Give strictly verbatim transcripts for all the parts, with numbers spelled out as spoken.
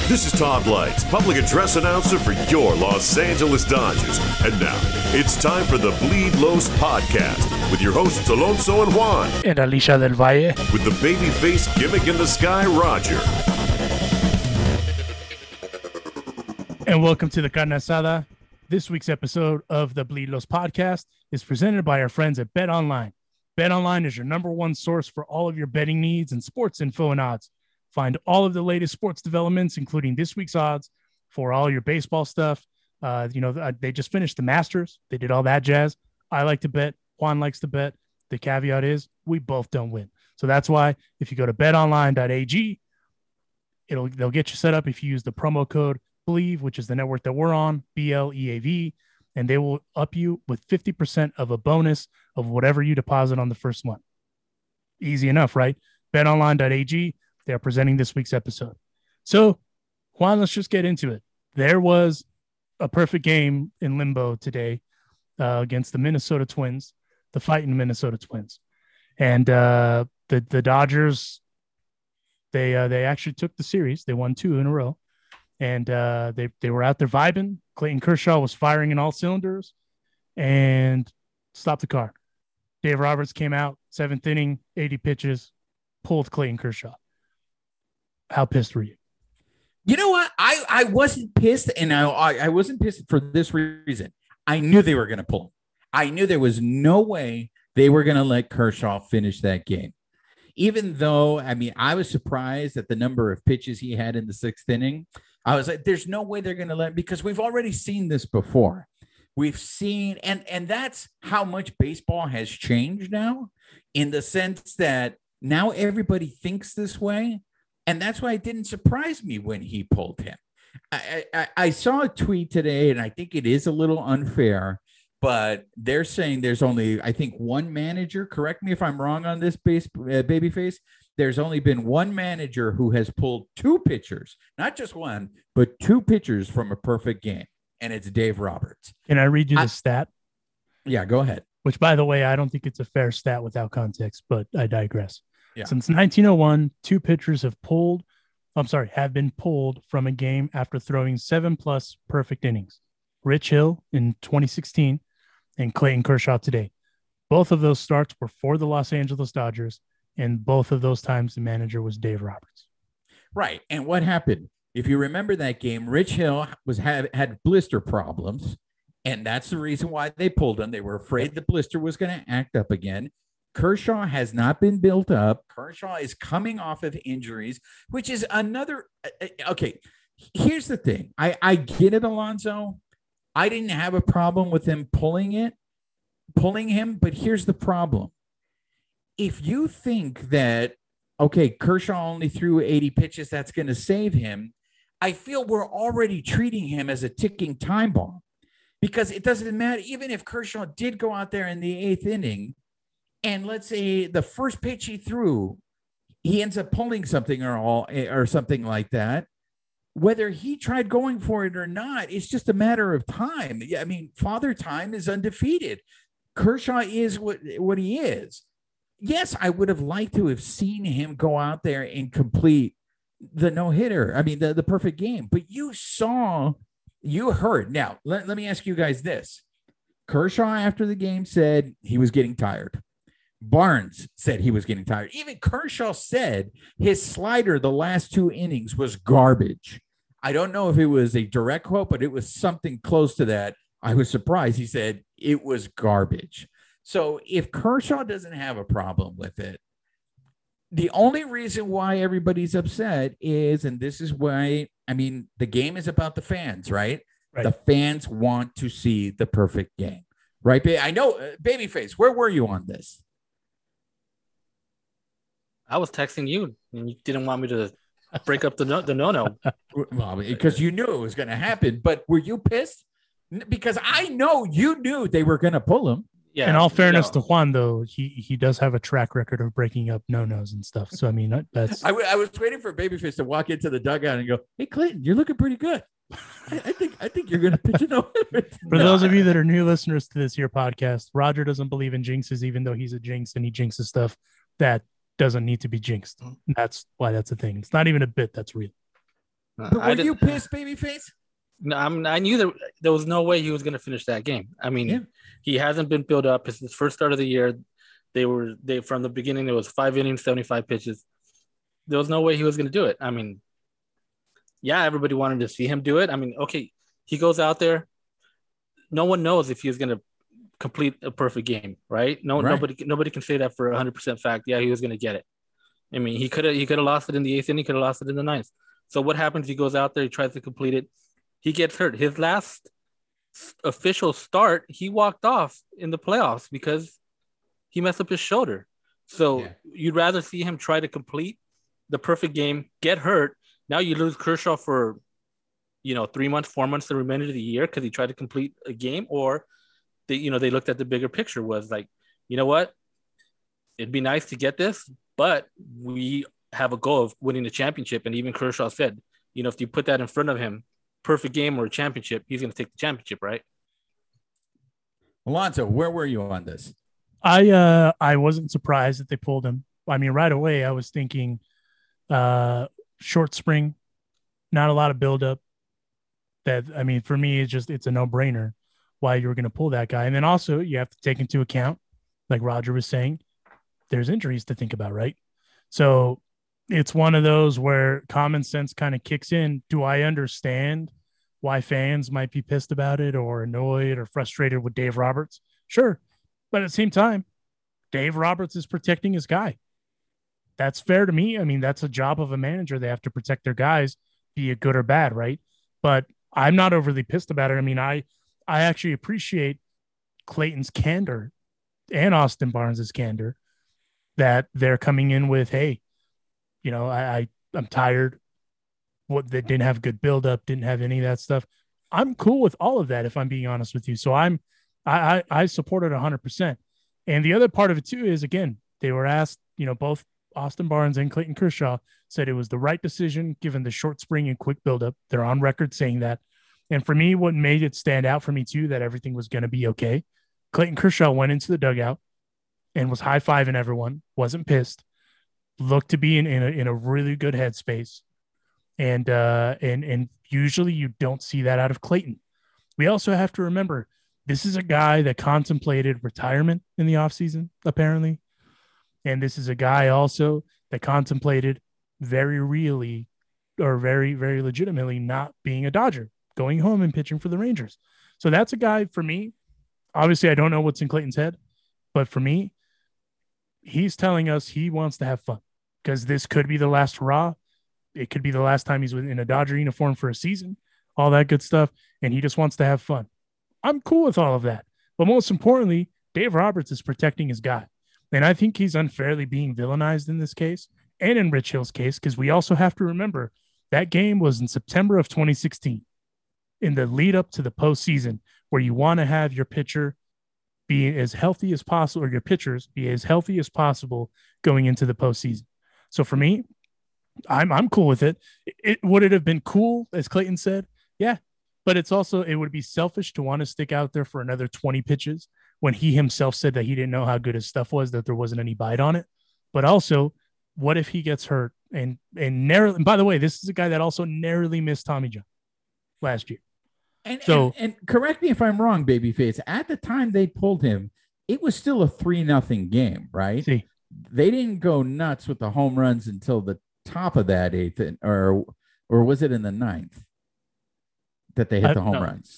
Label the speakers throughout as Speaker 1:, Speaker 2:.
Speaker 1: This is Todd Lights, public address announcer for your Los Angeles Dodgers. And now, it's time for the Bleed Los podcast with your hosts Alonso and Juan.
Speaker 2: And Alicia del Valle.
Speaker 1: With the babyface gimmick in the sky, Roger.
Speaker 2: And welcome to the Carne Asada. This week's episode of the Bleed Los podcast is presented by our friends at BetOnline. BetOnline is your number one source for all of your betting needs and sports info and odds. Find all of the latest sports developments, including this week's odds for all your baseball stuff. Uh, you know, they just finished the Masters. They did all that jazz. I like to bet. Juan likes to bet. The caveat is we both don't win. So that's why if you go to bet online dot a g, it'll they'll get you set up if you use the promo code BLEAV, which is the network that we're on, B L E A V, and they will up you with fifty percent of a bonus of whatever you deposit on the first month. Easy enough, right? bet online dot a g. They are presenting this week's episode. So, Juan, let's just get into it. There was a perfect game in limbo today uh, against the Minnesota Twins, the fighting Minnesota Twins. And uh, the, the Dodgers, they uh, they actually took the series. They won two in a row. And uh, they, they were out there vibing. Clayton Kershaw was firing in all cylinders and stopped the car. Dave Roberts came out, seventh inning, eighty pitches, pulled Clayton Kershaw. How pissed were you?
Speaker 3: You know what? I, I wasn't pissed, and I, I wasn't pissed for this reason. I knew they were going to pull him. I knew there was no way they were going to let Kershaw finish that game. Even though, I mean, I was surprised at the number of pitches he had in the sixth inning. I was like, there's no way they're going to let him, because we've already seen this before. We've seen, and, and that's how much baseball has changed now, in the sense that now everybody thinks this way. And that's why it didn't surprise me when he pulled him. I, I, I saw a tweet today, and I think it is a little unfair, but they're saying there's only, I think, one manager. Correct me if I'm wrong on this, base, uh, babyface. There's only been one manager who has pulled two pitchers, not just one, but two pitchers from a perfect game, and it's Dave Roberts.
Speaker 2: Can I read you the
Speaker 3: I,
Speaker 2: stat?
Speaker 3: Yeah, go ahead.
Speaker 2: Which, by the way, I don't think it's a fair stat without context, but I digress. Yeah. Since nineteen oh one, two pitchers have pulled, I'm sorry, have been pulled from a game after throwing seven plus perfect innings. Rich Hill in twenty sixteen and Clayton Kershaw today. Both of those starts were for the Los Angeles Dodgers, and both of those times the manager was Dave Roberts.
Speaker 3: Right. And what happened? If you remember that game, Rich Hill was had, had blister problems, and that's the reason why they pulled him. They were afraid the blister was going to act up again. Kershaw has not been built up. Kershaw is coming off of injuries, which is another. Okay, here's the thing. I, I get it, Alonso. I didn't have a problem with him pulling it, pulling him. But here's the problem. If you think that, okay, Kershaw only threw eighty pitches, that's going to save him, I feel we're already treating him as a ticking time bomb, because it doesn't matter. Even if Kershaw did go out there in the eighth inning, and let's say the first pitch he threw, he ends up pulling something or all or something like that. Whether he tried going for it or not, it's just a matter of time. I mean, Father Time is undefeated. Kershaw is what, what he is. Yes, I would have liked to have seen him go out there and complete the no-hitter. I mean, the, the perfect game. But you saw, you heard. Now, let, let me ask you guys this. Kershaw, after the game, said he was getting tired. Barnes said he was getting tired. Even Kershaw said his slider the last two innings was garbage. I don't know if it was a direct quote, but it was something close to that. I was surprised. He said it was garbage. So if Kershaw doesn't have a problem with it, the only reason why everybody's upset is, and this is why, I mean, the game is about the fans, right? Right. The fans want to see the perfect game, right? I know, uh, Babyface, where were you on this?
Speaker 4: I was texting you, and you didn't want me to break up the no, the no-no.
Speaker 3: Well, because you knew it was going to happen. But were you pissed? Because I know you knew they were going to pull him.
Speaker 2: Yeah. In all fairness to Juan, though, he he does have a track record of breaking up no-nos and stuff. So I mean, that's.
Speaker 3: I, w- I was waiting for Babyface to walk into the dugout and go, "Hey, Clayton, you're looking pretty good. I, I think I think you're going to pitch it over."
Speaker 2: For no. those of you that are new listeners to this here podcast, Roger doesn't believe in jinxes, even though he's a jinx and he jinxes stuff that doesn't need to be jinxed. That's why that's a thing. It's not even a bit. That's real.
Speaker 3: But were
Speaker 4: I did,
Speaker 3: you pissed, babyface?
Speaker 4: No, I'm, I knew that there was no way he was going to finish that game. I mean, yeah. he hasn't been built up. It's his first start of the year. They were they from the beginning. It was five innings, seventy-five pitches. There was no way he was going to do it. I mean, yeah, everybody wanted to see him do it. I mean, okay, he goes out there. No one knows if he's going to complete a perfect game, right? No, right. nobody nobody can say that for a hundred percent fact. Yeah, he was going to get it. I mean, he could have he could have lost it in the eighth inning. He could have lost it in the ninth. So what happens? He goes out there. He tries to complete it. He gets hurt. His last official start, he walked off in the playoffs because he messed up his shoulder. So yeah. you'd rather see him try to complete the perfect game, get hurt. Now you lose Kershaw for, you know, three months, four months, the remainder of the year because he tried to complete a game, or they, you know, they looked at the bigger picture was like, you know what? It'd be nice to get this, but we have a goal of winning the championship. And even Kershaw said, you know, if you put that in front of him, perfect game or a championship, he's going to take the championship, right?
Speaker 3: Alonso, where were you on this?
Speaker 2: I uh I wasn't surprised that they pulled him. I mean, right away I was thinking uh short spring, not a lot of buildup. That I mean, for me, it's just it's a no-brainer why you were going to pull that guy. And then also you have to take into account, like Roger was saying, there's injuries to think about, right? So it's one of those where common sense kind of kicks in. Do I understand why fans might be pissed about it or annoyed or frustrated with Dave Roberts? Sure. But at the same time, Dave Roberts is protecting his guy. That's fair to me. I mean, that's a job of a manager. They have to protect their guys, be it good or bad, right? But I'm not overly pissed about it. I mean, I, I actually appreciate Clayton's candor and Austin Barnes' candor that they're coming in with, hey, you know, I, I I'm tired. What they didn't have good buildup, didn't have any of that stuff. I'm cool with all of that, if I'm being honest with you. So I'm I I, I support it one hundred percent. And the other part of it too is, again, they were asked, you know, both Austin Barnes and Clayton Kershaw said it was the right decision given the short spring and quick buildup. They're on record saying that. And for me, what made it stand out for me too, that everything was going to be okay. Clayton Kershaw went into the dugout and was high-fiving everyone, wasn't pissed. Looked to be in, in, a, in a really good headspace. And, uh, and, and usually you don't see that out of Clayton. We also have to remember, this is a guy that contemplated retirement in the offseason, apparently. And this is a guy also that contemplated very really or very, very legitimately not being a Dodger, going home and pitching for the Rangers. So that's a guy for me. Obviously, I don't know what's in Clayton's head, but for me, he's telling us he wants to have fun because this could be the last hurrah. It could be the last time he's in a Dodger uniform for a season, all that good stuff. And he just wants to have fun. I'm cool with all of that. But most importantly, Dave Roberts is protecting his guy. And I think he's unfairly being villainized in this case and in Rich Hill's case, because we also have to remember that game was in September of twenty sixteen, in the lead up to the postseason, where you want to have your pitcher be as healthy as possible, or your pitchers be as healthy as possible going into the postseason. So for me, I'm I'm cool with it. It would it have been cool, as Clayton said? Yeah. But it's also, it would be selfish to want to stick out there for another twenty pitches when he himself said that he didn't know how good his stuff was, that there wasn't any bite on it. But also, what if he gets hurt and and narrowly, and by the way, this is a guy that also narrowly missed Tommy John last year.
Speaker 3: And, so, and, and correct me if I'm wrong, babyface. At the time they pulled him, it was still a three nothing game, right?
Speaker 2: See,
Speaker 3: they didn't go nuts with the home runs until the top of that eighth, or or was it in the ninth that they hit I, the home no. runs?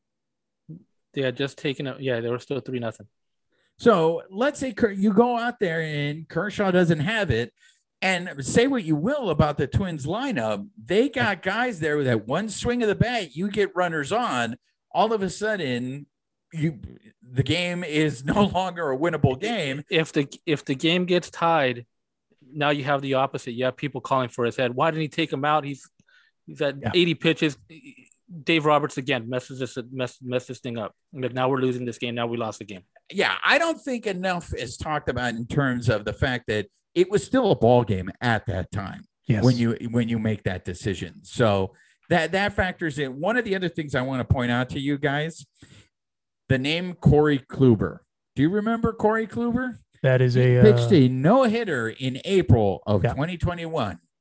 Speaker 4: They had just taken it. Yeah, they were still three nothing.
Speaker 3: So let's say you go out there and Kershaw doesn't have it. And say what you will about the Twins lineup, they got guys there with that one swing of the bat, you get runners on, all of a sudden you the game is no longer a winnable game.
Speaker 4: If the if the game gets tied, now you have the opposite. You have people calling for his head. Why didn't he take him out? He's he's at yeah. eighty pitches. Dave Roberts again messes this mess mess this thing up. Like, now we're losing this game. Now we lost the game.
Speaker 3: Yeah, I don't think enough is talked about in terms of the fact that it was still a ball game at that time.
Speaker 2: Yes.
Speaker 3: when you when you make that decision. So that that factors in. One of the other things I want to point out to you guys, the name Corey Kluber. Do you remember Corey Kluber?
Speaker 2: That is
Speaker 3: he
Speaker 2: a
Speaker 3: pitched
Speaker 2: uh,
Speaker 3: a no hitter in April of
Speaker 2: yeah.
Speaker 3: twenty twenty-one.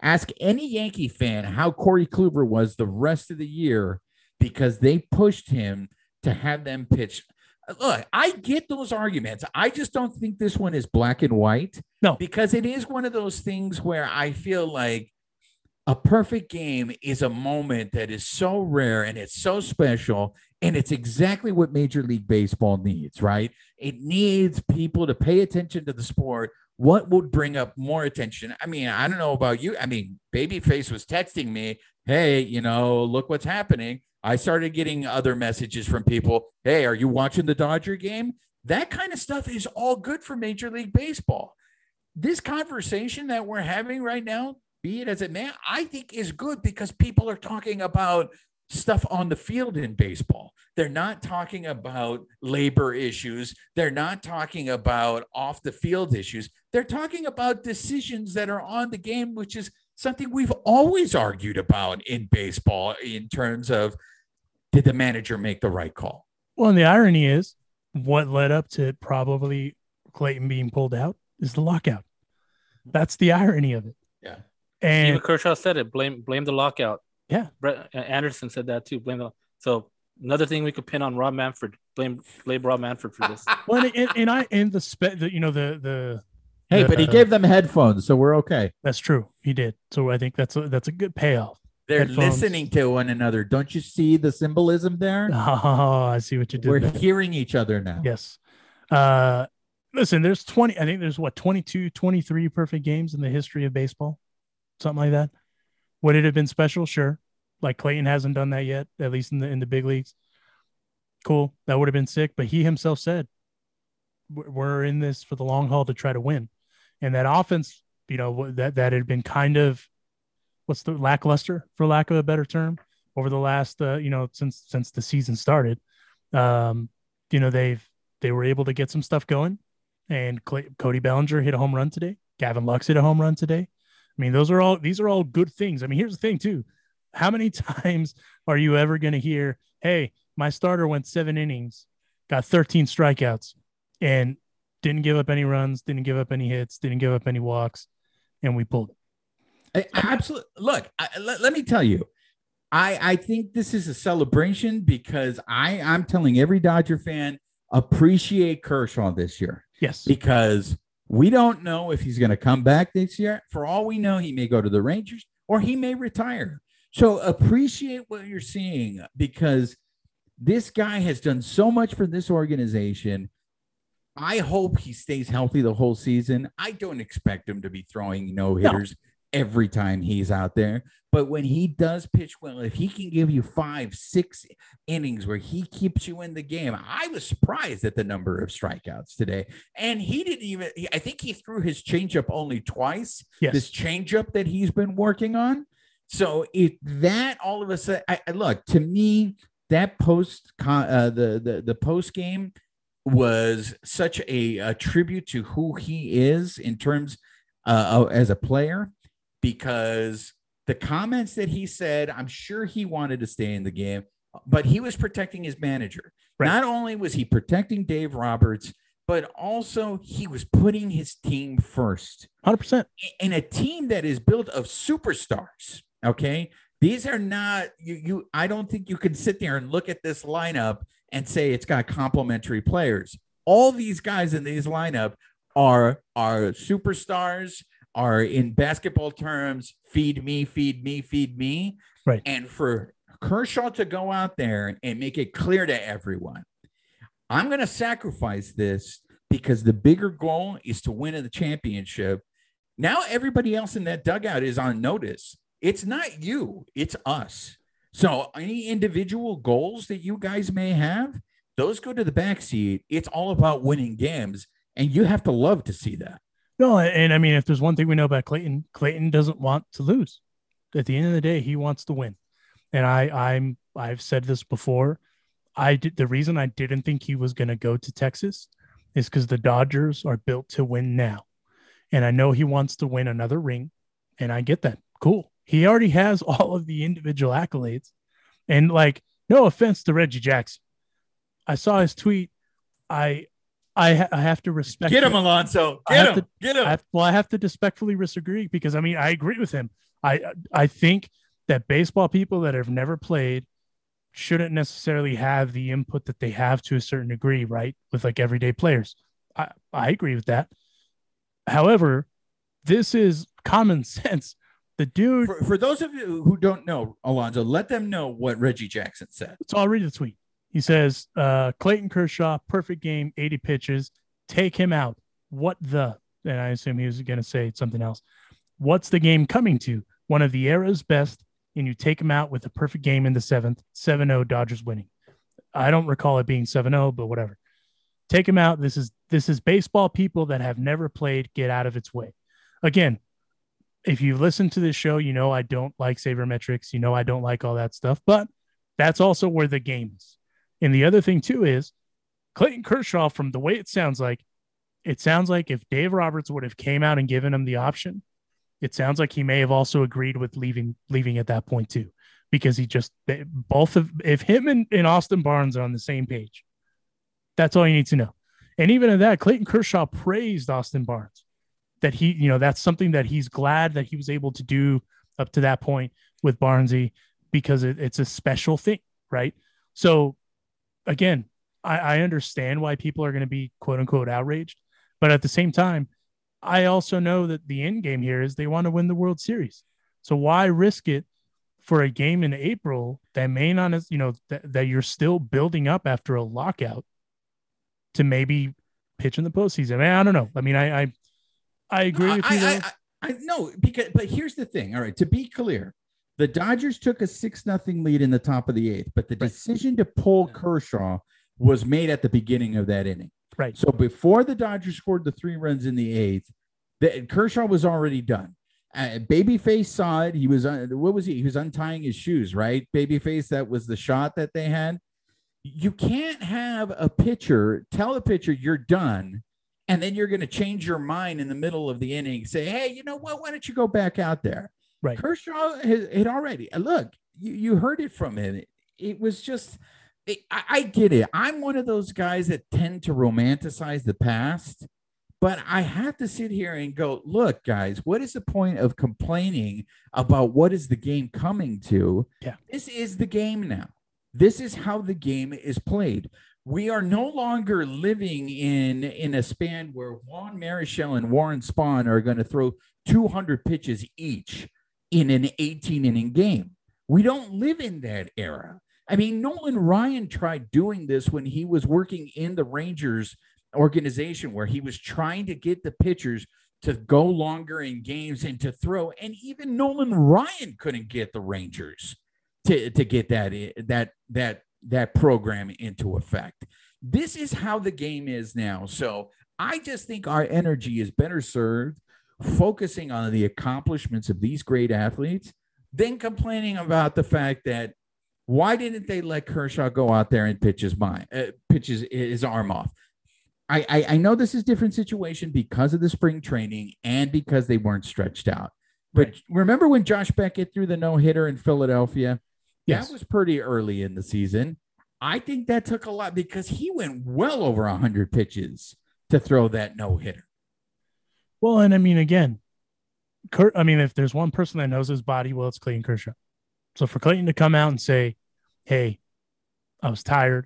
Speaker 3: Ask any Yankee fan how Corey Kluber was the rest of the year because they pushed him to have them pitch. Look, I get those arguments. I just don't think this one is black and white.
Speaker 2: No,
Speaker 3: because it is one of those things where I feel like a perfect game is a moment that is so rare and it's so special. And it's exactly what Major League Baseball needs, right? It needs people to pay attention to the sport. What would bring up more attention? I mean, I don't know about you. I mean, Babyface was texting me, hey, you know, look what's happening. I started getting other messages from people. Hey, are you watching the Dodger game? That kind of stuff is all good for Major League Baseball. This conversation that we're having right now, be it as it may, I think is good because people are talking about stuff on the field in baseball. They're not talking about labor issues. They're not talking about off the field issues. They're talking about decisions that are on the game, which is something we've always argued about in baseball in terms of, did the manager make the right call?
Speaker 2: Well, and the irony is what led up to probably Clayton being pulled out is the lockout. That's the irony of it.
Speaker 3: Yeah.
Speaker 2: And
Speaker 4: even Kershaw said it, blame blame the lockout.
Speaker 2: Yeah.
Speaker 4: Brett Anderson said that too. Blame the so another thing we could pin on Rob Manfred. Blame blame Rob Manfred for this.
Speaker 2: Well, and, and I and the spe the, you know the the
Speaker 3: hey,
Speaker 2: the,
Speaker 3: but he gave them headphones, so we're okay.
Speaker 2: That's true. He did. So I think that's a that's a good payoff.
Speaker 3: They're
Speaker 2: Headphones.
Speaker 3: listening to one another. Don't you see the symbolism there?
Speaker 2: Oh, I see what you did.
Speaker 3: We're
Speaker 2: there.
Speaker 3: hearing each other now.
Speaker 2: Yes. Uh, listen, there's twenty. I think there's what twenty-two, twenty-three perfect games in the history of baseball, something like that. Would it have been special? Sure. Like Clayton hasn't done that yet, at least in the in the big leagues. Cool, that would have been sick. But he himself said, "We're in this for the long haul to try to win," and that offense, you know, that that had been kind of what's the lackluster, for lack of a better term, over the last, uh, you know, since since the season started. Um, you know, they've they were able to get some stuff going, and Clay, Cody Bellinger hit a home run today. Gavin Lux hit a home run today. I mean, those are all these are all good things. I mean, here's the thing too: how many times are you ever going to hear, "Hey, my starter went seven innings, got thirteen strikeouts, and didn't give up any runs, didn't give up any hits, didn't give up any walks, and we pulled it."
Speaker 3: I, absolutely. Look, I, let, let me tell you, I, I think this is a celebration because I, I'm telling every Dodger fan, appreciate Kershaw this year.
Speaker 2: Yes.
Speaker 3: Because we don't know if he's going to come back this year. For all we know, he may go to the Rangers or he may retire. So appreciate what you're seeing because this guy has done so much for this organization. I hope he stays healthy the whole season. I don't expect him to be throwing no-hitters. No. Every time he's out there. But when he does pitch well, if he can give you five, six innings where he keeps you in the game, I was surprised at the number of strikeouts today. And he didn't even, I think he threw his changeup only twice.
Speaker 2: Yes.
Speaker 3: This changeup that he's been working on. So if that all of a sudden, I, I look, to me, that post, uh, the, the, the post game was such a, a tribute to who he is in terms uh, as a player. Because the comments that he said, I'm sure he wanted to stay in the game, but he was protecting his manager. Right. Not only was he protecting Dave Roberts, but also he was putting his team first.
Speaker 2: one hundred percent.
Speaker 3: In a team that is built of superstars, okay? These are not, you, you. I don't think you can sit there and look at this lineup and say it's got complementary players. All these guys in these lineup are, are superstars, are in basketball terms, feed me, feed me, feed me.
Speaker 2: Right.
Speaker 3: And for Kershaw to go out there and make it clear to everyone, I'm going to sacrifice this because the bigger goal is to win the championship. Now everybody else in that dugout is on notice. It's not you, it's us. So any individual goals that you guys may have, those go to the backseat. It's all about winning games, and you have to love to see that.
Speaker 2: No, and I mean, if there's one thing we know about Clayton, Clayton doesn't want to lose. At the end of the day, he wants to win. And I, I'm, I've said this before. I did the reason I didn't think he was going to go to Texas is because the Dodgers are built to win now, and I know he wants to win another ring, and I get that. Cool. He already has all of the individual accolades, and like, no offense to Reggie Jackson, I saw his tweet. I. I, ha- I have to respect.
Speaker 3: Get him, Alonso. Get him.
Speaker 2: To,
Speaker 3: Get him.
Speaker 2: I have, well, I have to respectfully disagree because I mean I agree with him. I I think that baseball people that have never played shouldn't necessarily have the input that they have to a certain degree, right? With like everyday players. I, I agree with that. However, this is common sense. The dude.
Speaker 3: For, for those of you who don't know, Alonso, let them know what Reggie Jackson said.
Speaker 2: So I'll read the tweet. He says, uh, Clayton Kershaw, perfect game, eighty pitches. Take him out. What the? And I assume he was going to say something else. What's the game coming to? One of the era's best, and you take him out with a perfect game in the seventh, seven oh Dodgers winning. I don't recall it being seven oh, but whatever. Take him out. This is this is baseball people that have never played get out of its way. Again, if you listen to this show, you know I don't like sabermetrics. You know I don't like all that stuff, but that's also where the game is. And the other thing, too, is Clayton Kershaw, from the way it sounds like, it sounds like if Dave Roberts would have came out and given him the option, it sounds like he may have also agreed with leaving leaving at that point, too, because he just both of if him and, and Austin Barnes are on the same page, that's all you need to know. And even at that, Clayton Kershaw praised Austin Barnes that he, you know, that's something that he's glad that he was able to do up to that point with Barnesy because it, it's a special thing, right? So, again, I, I understand why people are going to be quote unquote outraged, but at the same time, I also know that the end game here is they want to win the World Series. So why risk it for a game in April that may not, you know, th- that you're still building up after a lockout to maybe pitch in the postseason? I mean, I don't know. I mean, I, I, I agree
Speaker 3: no,
Speaker 2: with
Speaker 3: I,
Speaker 2: you.
Speaker 3: I, I, I no, because, but here's the thing. All right. To be clear, the Dodgers took a six nothing lead in the top of the eighth, but the decision to pull Kershaw was made at the beginning of that inning.
Speaker 2: Right.
Speaker 3: So before the Dodgers scored the three runs in the eighth, the, Kershaw was already done. Uh, Babyface saw it. He was, uh, what was he? He was untying his shoes, right? Babyface, that was the shot that they had. You can't have a pitcher tell a pitcher you're done, and then you're going to change your mind in the middle of the inning, say, hey, you know what? Why don't you go back out there?
Speaker 2: Right.
Speaker 3: Kershaw had already, look, you, you heard it from him. It, it was just, it, I, I get it. I'm one of those guys that tend to romanticize the past, but I have to sit here and go, look, guys, what is the point of complaining about what is the game coming to?
Speaker 2: Yeah.
Speaker 3: This is the game now. This is how the game is played. We are no longer living in, in a span where Juan Marichal and Warren Spahn are going to throw two hundred pitches each in an eighteen inning game. We don't live in that era. I mean, Nolan Ryan tried doing this when he was working in the Rangers organization, where he was trying to get the pitchers to go longer in games and to throw. And even Nolan Ryan couldn't get the Rangers to, to get that, that, that, that program into effect. This is how the game is now. So I just think our energy is better served focusing on the accomplishments of these great athletes than complaining about the fact that why didn't they let Kershaw go out there and pitch his mind, uh, pitch his, his arm off? I, I, I know this is a different situation because of the spring training and because they weren't stretched out. But right. Remember when Josh Beckett threw the no-hitter in Philadelphia? Yes. That was pretty early in the season. I think that took a lot because he went well over one hundred pitches to throw that no-hitter.
Speaker 2: Well, and I mean, again, Kurt, I mean, if there's one person that knows his body, well, it's Clayton Kershaw. So for Clayton to come out and say, hey, I was tired,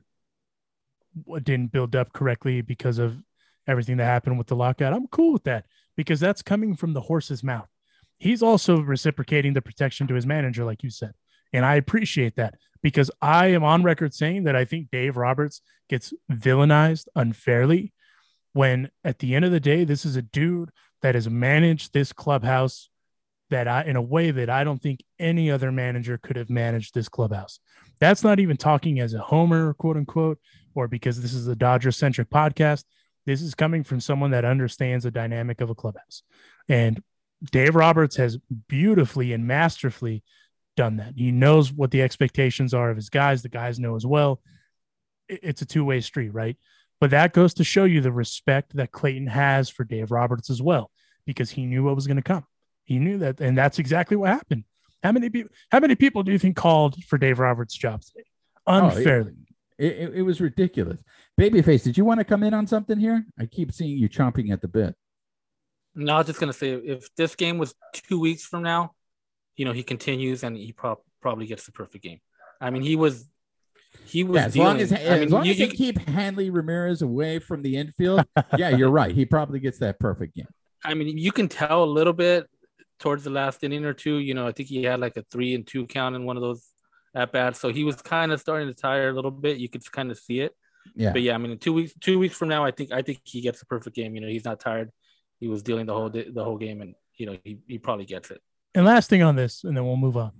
Speaker 2: didn't build up correctly because of everything that happened with the lockout, I'm cool with that because that's coming from the horse's mouth. He's also reciprocating the protection to his manager, like you said. And I appreciate that because I am on record saying that I think Dave Roberts gets villainized unfairly when at the end of the day, this is a dude that has managed this clubhouse that I, in a way that I don't think any other manager could have managed this clubhouse. That's not even talking as a homer, quote unquote, or because this is a Dodger centric podcast. This is coming from someone that understands the dynamic of a clubhouse. And Dave Roberts has beautifully and masterfully done that. He knows what the expectations are of his guys. The guys know as well. It's a two-way street, right? But that goes to show you the respect that Clayton has for Dave Roberts as well, because he knew what was going to come. He knew that, and that's exactly what happened. How many people? How many people do you think called for Dave Roberts' job today? Unfairly.
Speaker 3: Oh, It, it, it was ridiculous. Babyface, did you want to come in on something here? I keep seeing you chomping at the bit.
Speaker 4: No, I was just gonna say, if this game was two weeks from now, you know, he continues and he pro- probably gets the perfect game. I mean, he was, he was.
Speaker 3: Yeah, as
Speaker 4: dealing,
Speaker 3: long as,
Speaker 4: I
Speaker 3: as,
Speaker 4: mean,
Speaker 3: long
Speaker 4: you,
Speaker 3: as
Speaker 4: you,
Speaker 3: they keep Hanley Ramirez away from the infield, yeah, you're right. He probably gets that perfect game.
Speaker 4: I mean, you can tell a little bit towards the last inning or two. You know, I think he had like a three and two count in one of those at bats, so he was kind of starting to tire a little bit. You could kind of see it.
Speaker 3: Yeah,
Speaker 4: but yeah, I mean, in two weeks, two weeks from now, I think, I think he gets the perfect game. You know, he's not tired. He was dealing the whole the whole game, and you know, he, he probably gets it.
Speaker 2: And last thing on this, and then we'll move on.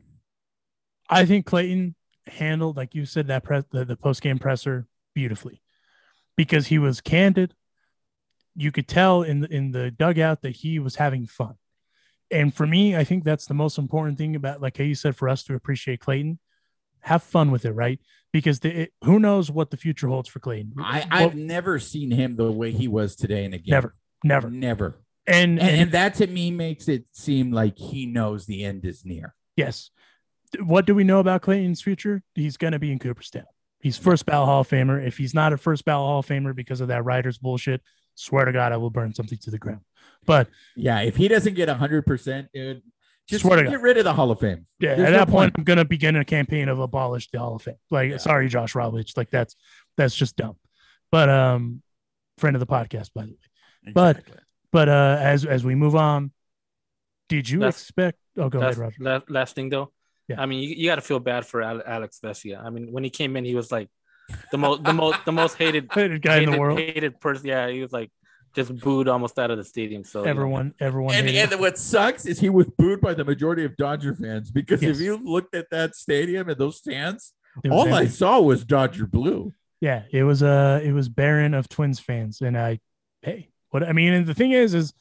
Speaker 2: I think Clayton handled, like you said, that press the, the post game presser beautifully, because he was candid. You could tell in the, in the dugout that he was having fun. And for me, I think that's the most important thing about, like how you said, for us to appreciate Clayton. Have fun with it, right? Because the, it, who knows what the future holds for Clayton.
Speaker 3: I, I've well, never seen him the way he was today in a game.
Speaker 2: Never, never,
Speaker 3: never.
Speaker 2: And,
Speaker 3: and,
Speaker 2: and
Speaker 3: and that to me makes it seem like he knows the end is near.
Speaker 2: Yes. What do we know about Clayton's future? He's going to be in Cooperstown. He's first ballot Hall of Famer. If he's not a first ballot Hall of Famer because of that writer's bullshit, swear to God, I will burn something to the ground. But
Speaker 3: yeah, if he doesn't get one hundred percent, dude, just
Speaker 2: swear to
Speaker 3: get
Speaker 2: God.
Speaker 3: rid of the Hall of Fame.
Speaker 2: Yeah,
Speaker 3: There's
Speaker 2: at
Speaker 3: no
Speaker 2: that point,
Speaker 3: point,
Speaker 2: I'm going to begin a campaign of abolish the Hall of Fame. Like,
Speaker 3: yeah.
Speaker 2: sorry, Josh Rovich. Like, that's that's just dumb. But um, friend of the podcast, by the way. Exactly. But but uh, as as we move on, did you
Speaker 4: last,
Speaker 2: expect? Oh, go ahead, Roger.
Speaker 4: Last, last thing though,
Speaker 2: yeah.
Speaker 4: I mean, you, you got to feel bad for Alex Vesia. I mean, when he came in, he was like the most the most the most hated,
Speaker 2: hated guy
Speaker 4: hated,
Speaker 2: in the world.
Speaker 4: Hated person. Yeah, he was like just booed almost out of the stadium. So
Speaker 2: everyone,
Speaker 4: you know.
Speaker 2: everyone,
Speaker 3: and, and what sucks is he was booed by the majority of Dodger fans, because yes. if you looked at that stadium and those stands, all empty. I saw was Dodger blue.
Speaker 2: Yeah, it was uh it was barren of Twins fans, and I, hey, what I mean, and the thing is, is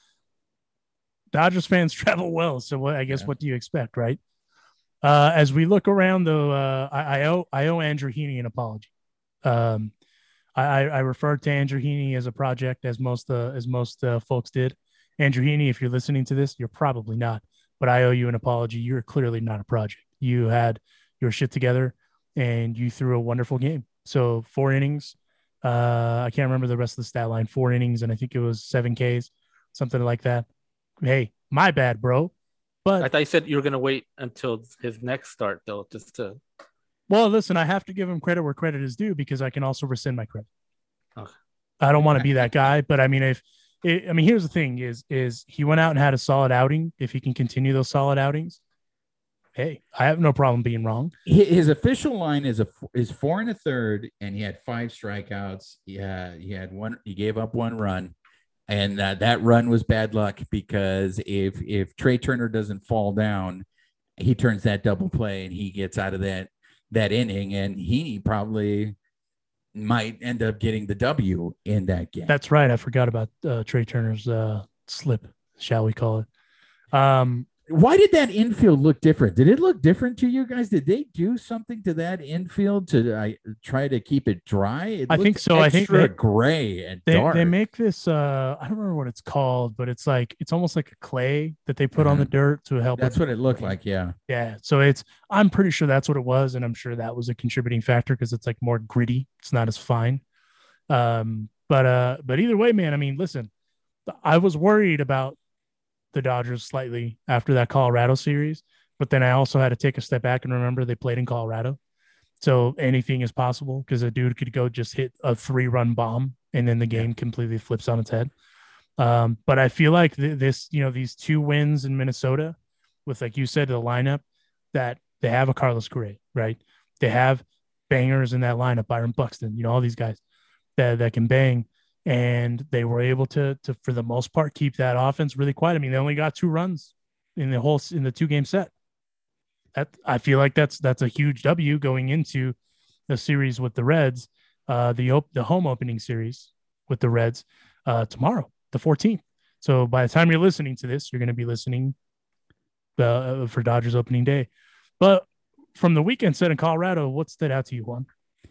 Speaker 2: Dodgers fans travel well, so what I guess yeah. what do you expect, right? Uh, as we look around, though, uh, I, I owe I owe Andrew Heaney an apology. Um, I, I referred to Andrew Heaney as a project, as most uh, as most uh, folks did. Andrew Heaney, if you're listening to this, you're probably not, but I owe you an apology. You're clearly not a project. You had your shit together, and you threw a wonderful game. So four innings. Uh, I can't remember the rest of the stat line. Four innings, and I think it was seven Ks, something like that. Hey, my bad, bro. But
Speaker 4: I thought you said you were going to wait until his next start, though, just to.
Speaker 2: Well, listen, I have to give him credit where credit is due, because I can also rescind my credit.
Speaker 4: Okay.
Speaker 2: I don't want to be that guy, but I mean, if it, I mean, here's the thing: is is he went out and had a solid outing. If he can continue those solid outings, hey, I have no problem being wrong.
Speaker 3: His official line is a is four and a third, and he had five strikeouts. Yeah, he had one. He gave up one run, and uh, that run was bad luck, because if if Trey Turner doesn't fall down, he turns that double play and he gets out of that. that inning, and he probably might end up getting the W in that game.
Speaker 2: That's right. I forgot about uh, Trey Turner's uh, slip, shall we call it. Um,
Speaker 3: Why did that infield look different? Did it look different to you guys? Did they do something to that infield to uh, try to keep it dry? It
Speaker 2: I think so. I think
Speaker 3: they, gray and
Speaker 2: they,
Speaker 3: dark.
Speaker 2: They make this, uh, I don't remember what it's called, but it's like, it's almost like a clay that they put
Speaker 3: mm-hmm.
Speaker 2: on the dirt to help.
Speaker 3: That's what it looked like. Yeah.
Speaker 2: Yeah. So it's, I'm pretty sure that's what it was. And I'm sure that was a contributing factor, because it's like more gritty. It's not as fine. Um, but, uh, but either way, man, I mean, listen, I was worried about the Dodgers slightly after that Colorado series, but then I also had to take a step back and remember they played in Colorado. So anything is possible, because a dude could go just hit a three run bomb and then the game yeah. completely flips on its head. Um, but I feel like th- this, you know, these two wins in Minnesota with, like you said, the lineup, that they have a Carlos Correa, right? They have bangers in that lineup, Byron Buxton, you know, all these guys that, that can bang. And they were able to, to, for the most part, keep that offense really quiet. I mean, they only got two runs in the whole, in the two game set. That, I feel like that's, that's a huge W going into the series with the Reds, uh, the, op- the home opening series with the Reds, uh, tomorrow, the fourteenth. So by the time you're listening to this, you're going to be listening uh, for Dodgers opening day. But from the weekend set in Colorado, what stood out to you, Juan?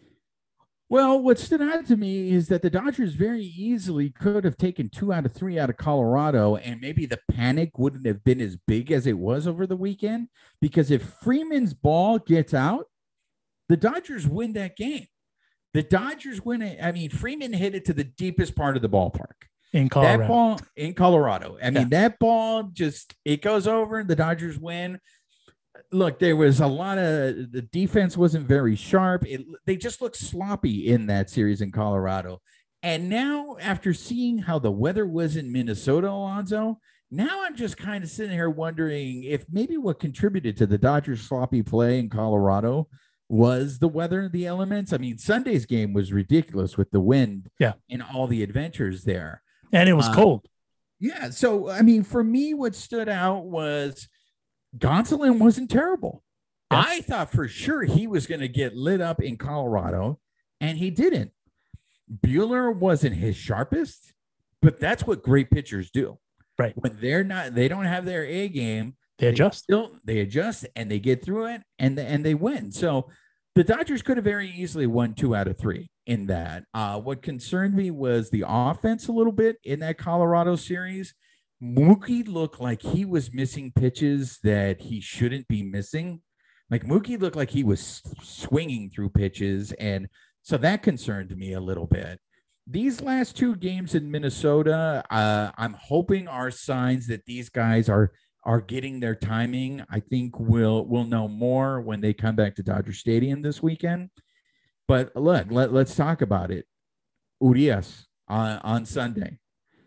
Speaker 3: Well, what stood out to me is that the Dodgers very easily could have taken two out of three out of Colorado, and maybe the panic wouldn't have been as big as it was over the weekend, because if Freeman's ball gets out, the Dodgers win that game. The Dodgers win it. I mean, Freeman hit it to the deepest part of the ballpark.
Speaker 2: In Colorado.
Speaker 3: That ball in Colorado. I mean,
Speaker 2: yeah.
Speaker 3: that ball just, it goes over. The Dodgers win. Look, there was a lot of, the defense wasn't very sharp. It, they just looked sloppy in that series in Colorado. And now, after seeing how the weather was in Minnesota, Alonso, now I'm just kind of sitting here wondering if maybe what contributed to the Dodgers' sloppy play in Colorado was the weather, the elements. I mean, Sunday's game was ridiculous with the wind
Speaker 2: yeah.
Speaker 3: and all the adventures there.
Speaker 2: And it was uh, cold.
Speaker 3: Yeah. So, I mean, for me, what stood out was Gonsolin wasn't terrible. Yeah. I thought for sure he was going to get lit up in Colorado, and he didn't. Buehler wasn't his sharpest, but that's what great pitchers do.
Speaker 2: Right.
Speaker 3: When they're not, they don't have their A game,
Speaker 2: they adjust.
Speaker 3: They, still, they adjust and they get through it and, and they win. So the Dodgers could have very easily won two out of three in that. Uh, what concerned me was the offense a little bit in that Colorado series. Mookie looked like he was missing pitches that he shouldn't be missing. Like Mookie looked like he was swinging through pitches. And so that concerned me a little bit. These last two games in Minnesota, uh, I'm hoping are signs that these guys are are getting their timing. I think we'll we'll know more when they come back to Dodger Stadium this weekend. But look, let, let's talk about it. Urias on, on Sunday.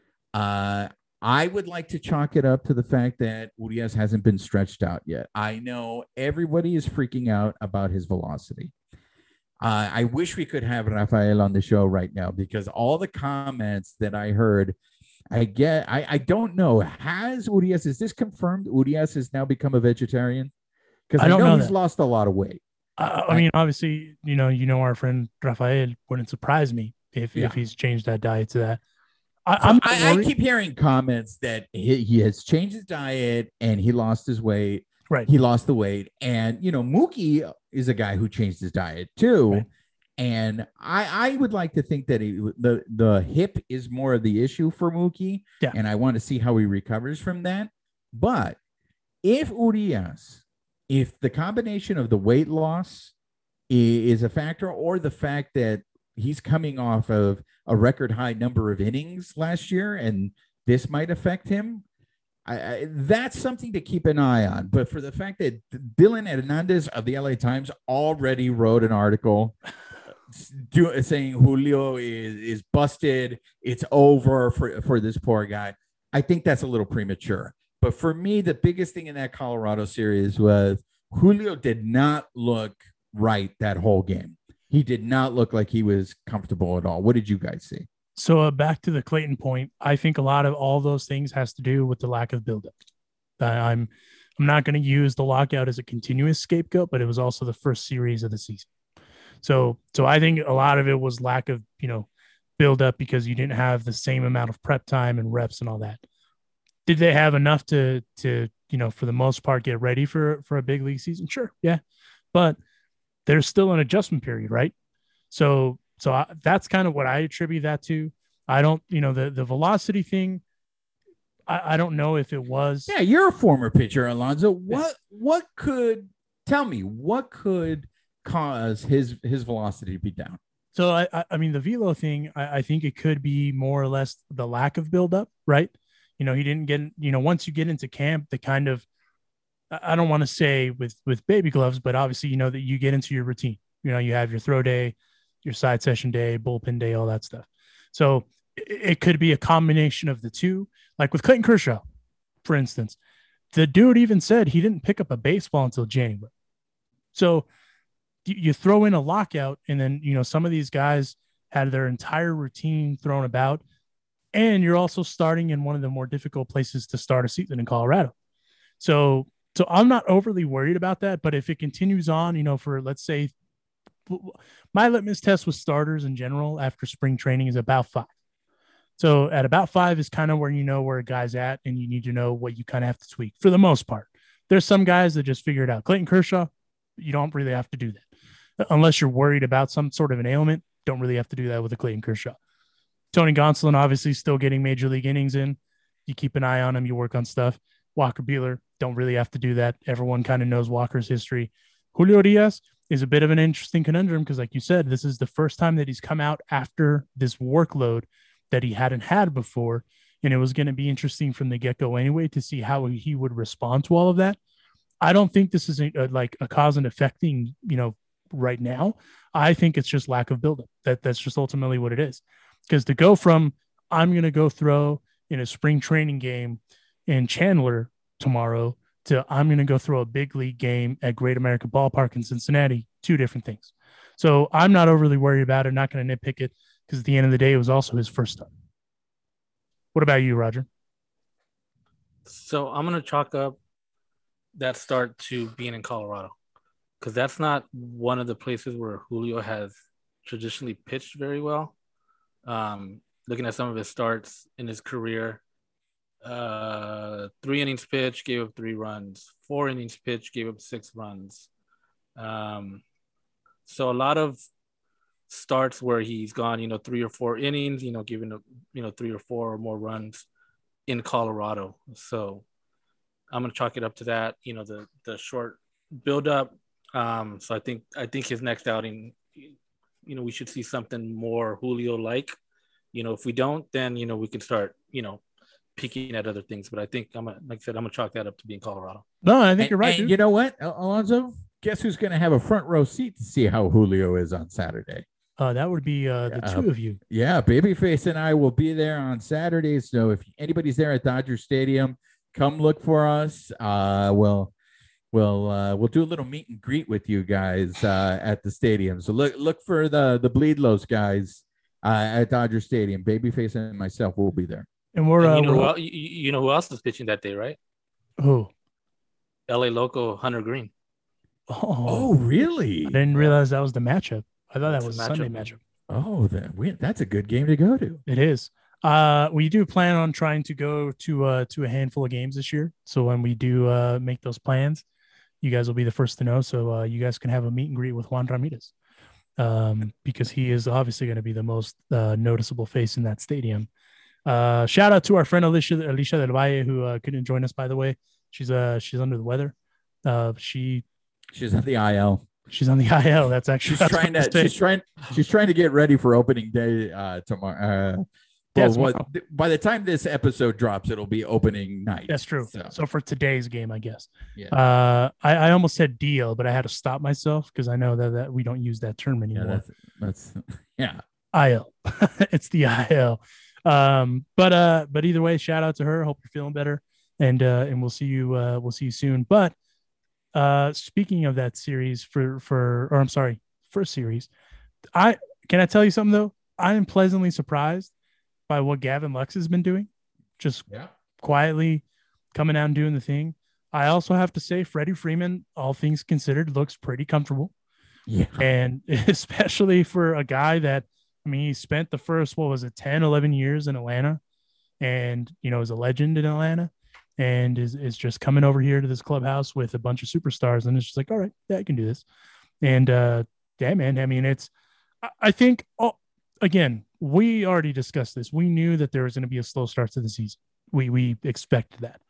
Speaker 3: Uh, I would like to chalk it up to the fact that Urias hasn't been stretched out yet. I know everybody is freaking out about his velocity. Uh, I wish we could have Rafael on the show right now because all the comments that I heard, I get, I, I don't know. Has Urias, is this confirmed? Urias has now become a vegetarian? Because I, I know, know he's that. lost a lot of weight.
Speaker 2: Uh, I, I mean, obviously, you know, you know, our friend Rafael wouldn't surprise me if, yeah. if he's changed that diet to that. I,
Speaker 3: so I'm I, I keep hearing comments that he, he has changed his diet and he lost his weight.
Speaker 2: Right.
Speaker 3: He lost the weight. And, you know, Mookie is a guy who changed his diet too. Right. And I, I would like to think that he, the, the hip is more of the issue for Mookie.
Speaker 2: Yeah.
Speaker 3: And I want to see how he recovers from that. But if Urias, if the combination of the weight loss is a factor or the fact that he's coming off of a record high number of innings last year and this might affect him, I, I, that's something to keep an eye on. But for the fact that Dylan Hernandez of the L A Times already wrote an article do, saying Julio is, is busted, it's over for, for this poor guy, I think that's a little premature. But for me, the biggest thing in that Colorado series was Julio did not look right that whole game. He did not look like he was comfortable at all. What did you guys see?
Speaker 2: So uh, back to the Clayton point, I think a lot of all those things has to do with the lack of buildup. Uh, I'm I'm not going to use the lockout as a continuous scapegoat, but it was also the first series of the season. So so I think a lot of it was lack of, you know, buildup because you didn't have the same amount of prep time and reps and all that. Did they have enough to to you know for the most part get ready for for a big league season? Sure, yeah, but there's still an adjustment period, right? So. So I, that's kind of what I attribute that to. I don't, you know, the, the velocity thing. I, I don't know if it was.
Speaker 3: Yeah, you're a former pitcher, Alonso. What yes. what could tell me what could cause his his velocity to be down?
Speaker 2: So I I mean the velo thing. I, I think it could be more or less the lack of buildup, right? You know, he didn't get. You know, once you get into camp, the kind of I don't want to say with with baby gloves, but obviously you know that you get into your routine. You know, you have your throw day, your side session day, bullpen day, all that stuff. So it, it could be a combination of the two. Like with Clayton Kershaw, for instance, the dude even said he didn't pick up a baseball until January. So you, you throw in a lockout and then, you know, some of these guys had their entire routine thrown about, and you're also starting in one of the more difficult places to start a season in Colorado. So, so I'm not overly worried about that, but if it continues on, you know, for let's say, my litmus test with starters in general after spring training is about five. So at about five is kind of where you know where a guy's at, and you need to know what you kind of have to tweak for the most part. There's some guys that just figure it out. Clayton Kershaw, you don't really have to do that unless you're worried about some sort of an ailment. Don't really have to do that with a Clayton Kershaw. Tony Gonsolin, obviously still getting major league innings in. You keep an eye on him. You work on stuff. Walker Buehler, don't really have to do that. Everyone kind of knows Walker's history. Julio Urias, is a bit of an interesting conundrum because, like you said, this is the first time that he's come out after this workload that he hadn't had before. And it was going to be interesting from the get-go anyway to see how he would respond to all of that. I don't think this is a, a, like a cause and effect thing, you know, right now. I think it's just lack of buildup. That that's just ultimately what it is. Because to go from I'm going to go throw in a spring training game in Chandler tomorrow to I'm going to go throw a big league game at Great American Ballpark in Cincinnati, two different things. So I'm not overly worried about it. Not going to nitpick it because at the end of the day, it was also his first start. What about you, Roger?
Speaker 4: So I'm going to chalk up that start to being in Colorado because that's not one of the places where Julio has traditionally pitched very well. Um, looking at some of his starts in his career, uh, three innings pitch, gave up three runs, four innings pitch, gave up six runs. Um, so a lot of starts where he's gone, you know, three or four innings, you know, giving, you know, three or four or more runs in Colorado. So I'm going to chalk it up to that, you know, the, the short buildup. Um, so I think, I think his next outing, you know, we should see something more Julio-like. You know, if we don't, then, you know, we can start, you know, peeking at other things. But I think I'm gonna, like I said, I'm gonna chalk that up to being Colorado.
Speaker 2: No, I think
Speaker 3: and,
Speaker 2: you're right.
Speaker 3: And
Speaker 2: dude.
Speaker 3: you know what, Alonso? Guess who's going to have a front row seat to see how Julio is on Saturday?
Speaker 2: Uh, that would be uh, the
Speaker 3: uh,
Speaker 2: two of you.
Speaker 3: Yeah, Babyface and I will be there on Saturday. So if anybody's there at Dodger Stadium, come look for us. Uh, we'll we'll uh, we'll do a little meet and greet with you guys uh, at the stadium. So look look for the the Bleed Los guys uh, at Dodger Stadium. Babyface and myself will be there.
Speaker 2: And we're,
Speaker 4: and
Speaker 2: uh,
Speaker 4: you, know
Speaker 2: we're
Speaker 4: who else, you, you know who else is pitching that day, right?
Speaker 2: who?
Speaker 4: L A Loco Hunter Green.
Speaker 2: Oh,
Speaker 3: Oh, really?
Speaker 2: I didn't realize that was the matchup. I thought
Speaker 4: That's
Speaker 2: that was
Speaker 4: the
Speaker 2: a Sunday
Speaker 4: matchup.
Speaker 2: matchup.
Speaker 3: Oh, that we, that's a good game to go to.
Speaker 2: It is. Uh, we do plan on trying to go to uh to a handful of games this year. So when we do uh make those plans, you guys will be the first to know. So uh, you guys can have a meet and greet with Juan Ramirez, um, because he is obviously going to be the most uh, noticeable face in that stadium. Uh, shout out to our friend Alicia Alicia Del Valle, who uh, couldn't join us, by the way. She's uh she's under the weather. Uh, she
Speaker 3: She's on the I L.
Speaker 2: she's on the I L. That's actually
Speaker 3: She's
Speaker 2: that's
Speaker 3: trying
Speaker 2: what
Speaker 3: to
Speaker 2: I'm
Speaker 3: she's trying she's trying to get ready for opening day uh tomorrow. Uh,
Speaker 2: Yeah,
Speaker 3: well,
Speaker 2: tomorrow.
Speaker 3: what, by the time this episode drops, it'll be opening night.
Speaker 2: That's true.
Speaker 3: So,
Speaker 2: So for today's game, I guess.
Speaker 3: Yeah.
Speaker 2: Uh, I, I almost said deal, but I had to stop myself because I know that, that we don't use that term
Speaker 3: yeah,
Speaker 2: anymore.
Speaker 3: that's, that's yeah.
Speaker 2: I L. It's the I L. Um, but uh, but either way, shout out to her. Hope you're feeling better, and uh, and we'll see you. Uh, we'll see you soon. But uh, speaking of that series for for, or I'm sorry, first series, I can I tell you something though? I am pleasantly surprised by what Gavin Lux has been doing, just
Speaker 3: Yeah.
Speaker 2: quietly coming out and doing the thing. I also have to say, Freddie Freeman, all things considered, looks pretty comfortable.
Speaker 3: Yeah.
Speaker 2: And especially for a guy that, I mean, he spent the first, what was it, ten, eleven years in Atlanta and, you know, is a legend in Atlanta and is, is just coming over here to this clubhouse with a bunch of superstars. And it's just like, all right, yeah, I can do this. And uh, yeah, man, I mean, it's, I, I think, oh, again, we already discussed this. We knew that there was going to be a slow start to the season. We, we expected that.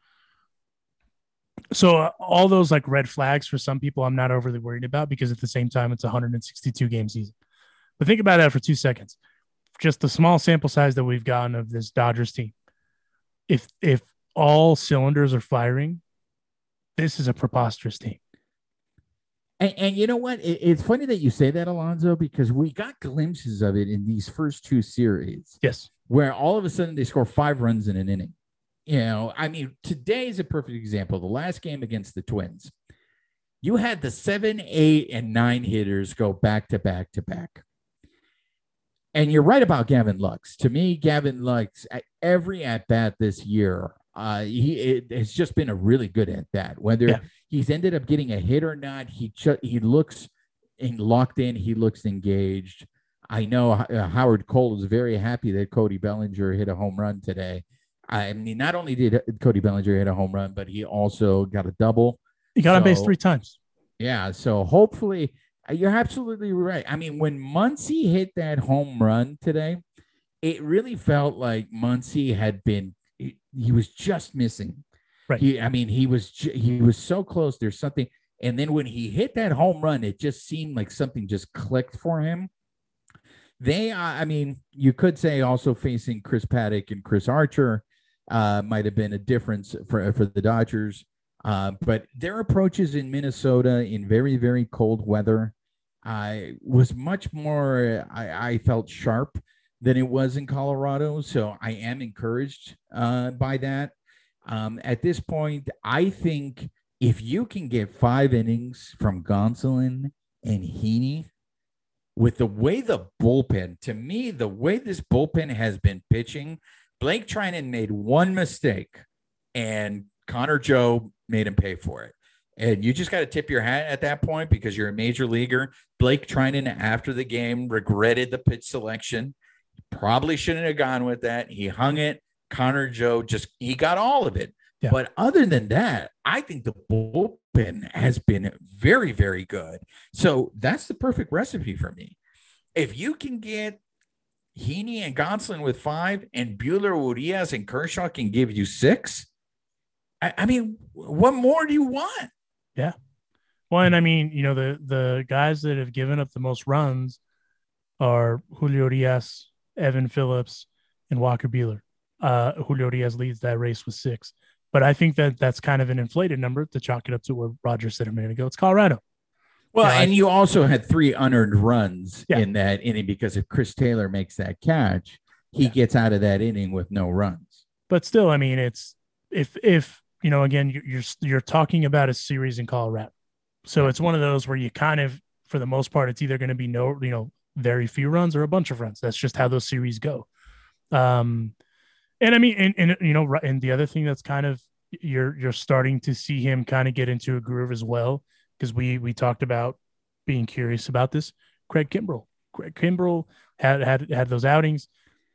Speaker 2: So uh, all those like red flags for some people, I'm not overly worried about because at the same time, it's a one hundred sixty-two game season. But think about that for two seconds. Just the small sample size that we've gotten of this Dodgers team. If if all cylinders are firing, this is a preposterous team.
Speaker 3: And, and you know what? It, it's funny that you say that, Alonso, because we got glimpses of it in these first two series.
Speaker 2: Yes.
Speaker 3: Where all of a sudden they score five runs in an inning. You know, I mean, today is a perfect example. The last game against the Twins, you had the seven, eight, and nine hitters go back to back to back. And you're right about Gavin Lux. To me, Gavin Lux, at every at bat this year, uh, he it has just been a really good at bat. Whether yeah. he's ended up getting a hit or not, he ch- he looks in, locked in. He looks engaged. I know uh, Howard Cole is very happy that Cody Bellinger hit a home run today. I mean, not only did Cody Bellinger hit a home run, but he also got a double.
Speaker 2: He got
Speaker 3: so,
Speaker 2: on base three times.
Speaker 3: Yeah, so hopefully, you're absolutely right. I mean, when Muncy hit that home run today, it really felt like Muncy had been, he, he was just missing.
Speaker 2: Right.
Speaker 3: He, I mean, he was he was so close. There's something, And then when he hit that home run, it just seemed like something just clicked for him. They, uh, I mean, you could say also facing Chris Paddock and Chris Archer uh, might have been a difference for, for the Dodgers. Uh, but their approaches in Minnesota in very, very cold weather uh, was much more, I, I felt, sharp than it was in Colorado. So I am encouraged uh, by that. Um, at this point, I think if you can get five innings from Gonsolin and Heaney, with the way the bullpen, to me, the way this bullpen has been pitching, Blake Trinan made one mistake and Connor Joe made him pay for it. And you just got to tip your hat at that point because you're a major leaguer. Blake Trinan, after the game, regretted the pitch selection. Probably shouldn't have gone with that. He hung it. Connor Joe just, he got all of it. Yeah. But other than that, I think the bullpen has been very, very good. So that's the perfect recipe for me. If you can get Heaney and Gonsolin with five and Buehler, Urias, and Kershaw can give you six, I, I mean, what more do you want?
Speaker 2: Yeah. Well, and I mean, you know, the, the guys that have given up the most runs are Julio Urias, Evan Phillips, and Walker Buehler. Uh, Julio Urias leads that race with six. But I think that that's kind of an inflated number to chalk it up to what Roger said a minute ago. It's Colorado.
Speaker 3: Well,
Speaker 2: yeah,
Speaker 3: and
Speaker 2: I,
Speaker 3: you also had three unearned runs
Speaker 2: yeah.
Speaker 3: in that inning because if Chris Taylor makes that catch, he
Speaker 2: yeah.
Speaker 3: gets out of that inning with no runs.
Speaker 2: But still, I mean, it's if if you know, again, you're you're talking about a series in Colorado, so it's one of those where you kind of, for the most part, it's either going to be no, you know, very few runs or a bunch of runs. That's just how those series go. Um. And I mean, and, and you know, and the other thing that's kind of you're you're starting to see him kind of get into a groove as well, because we we talked about being curious about this. Craig Kimbrell, Craig Kimbrell had had had those outings.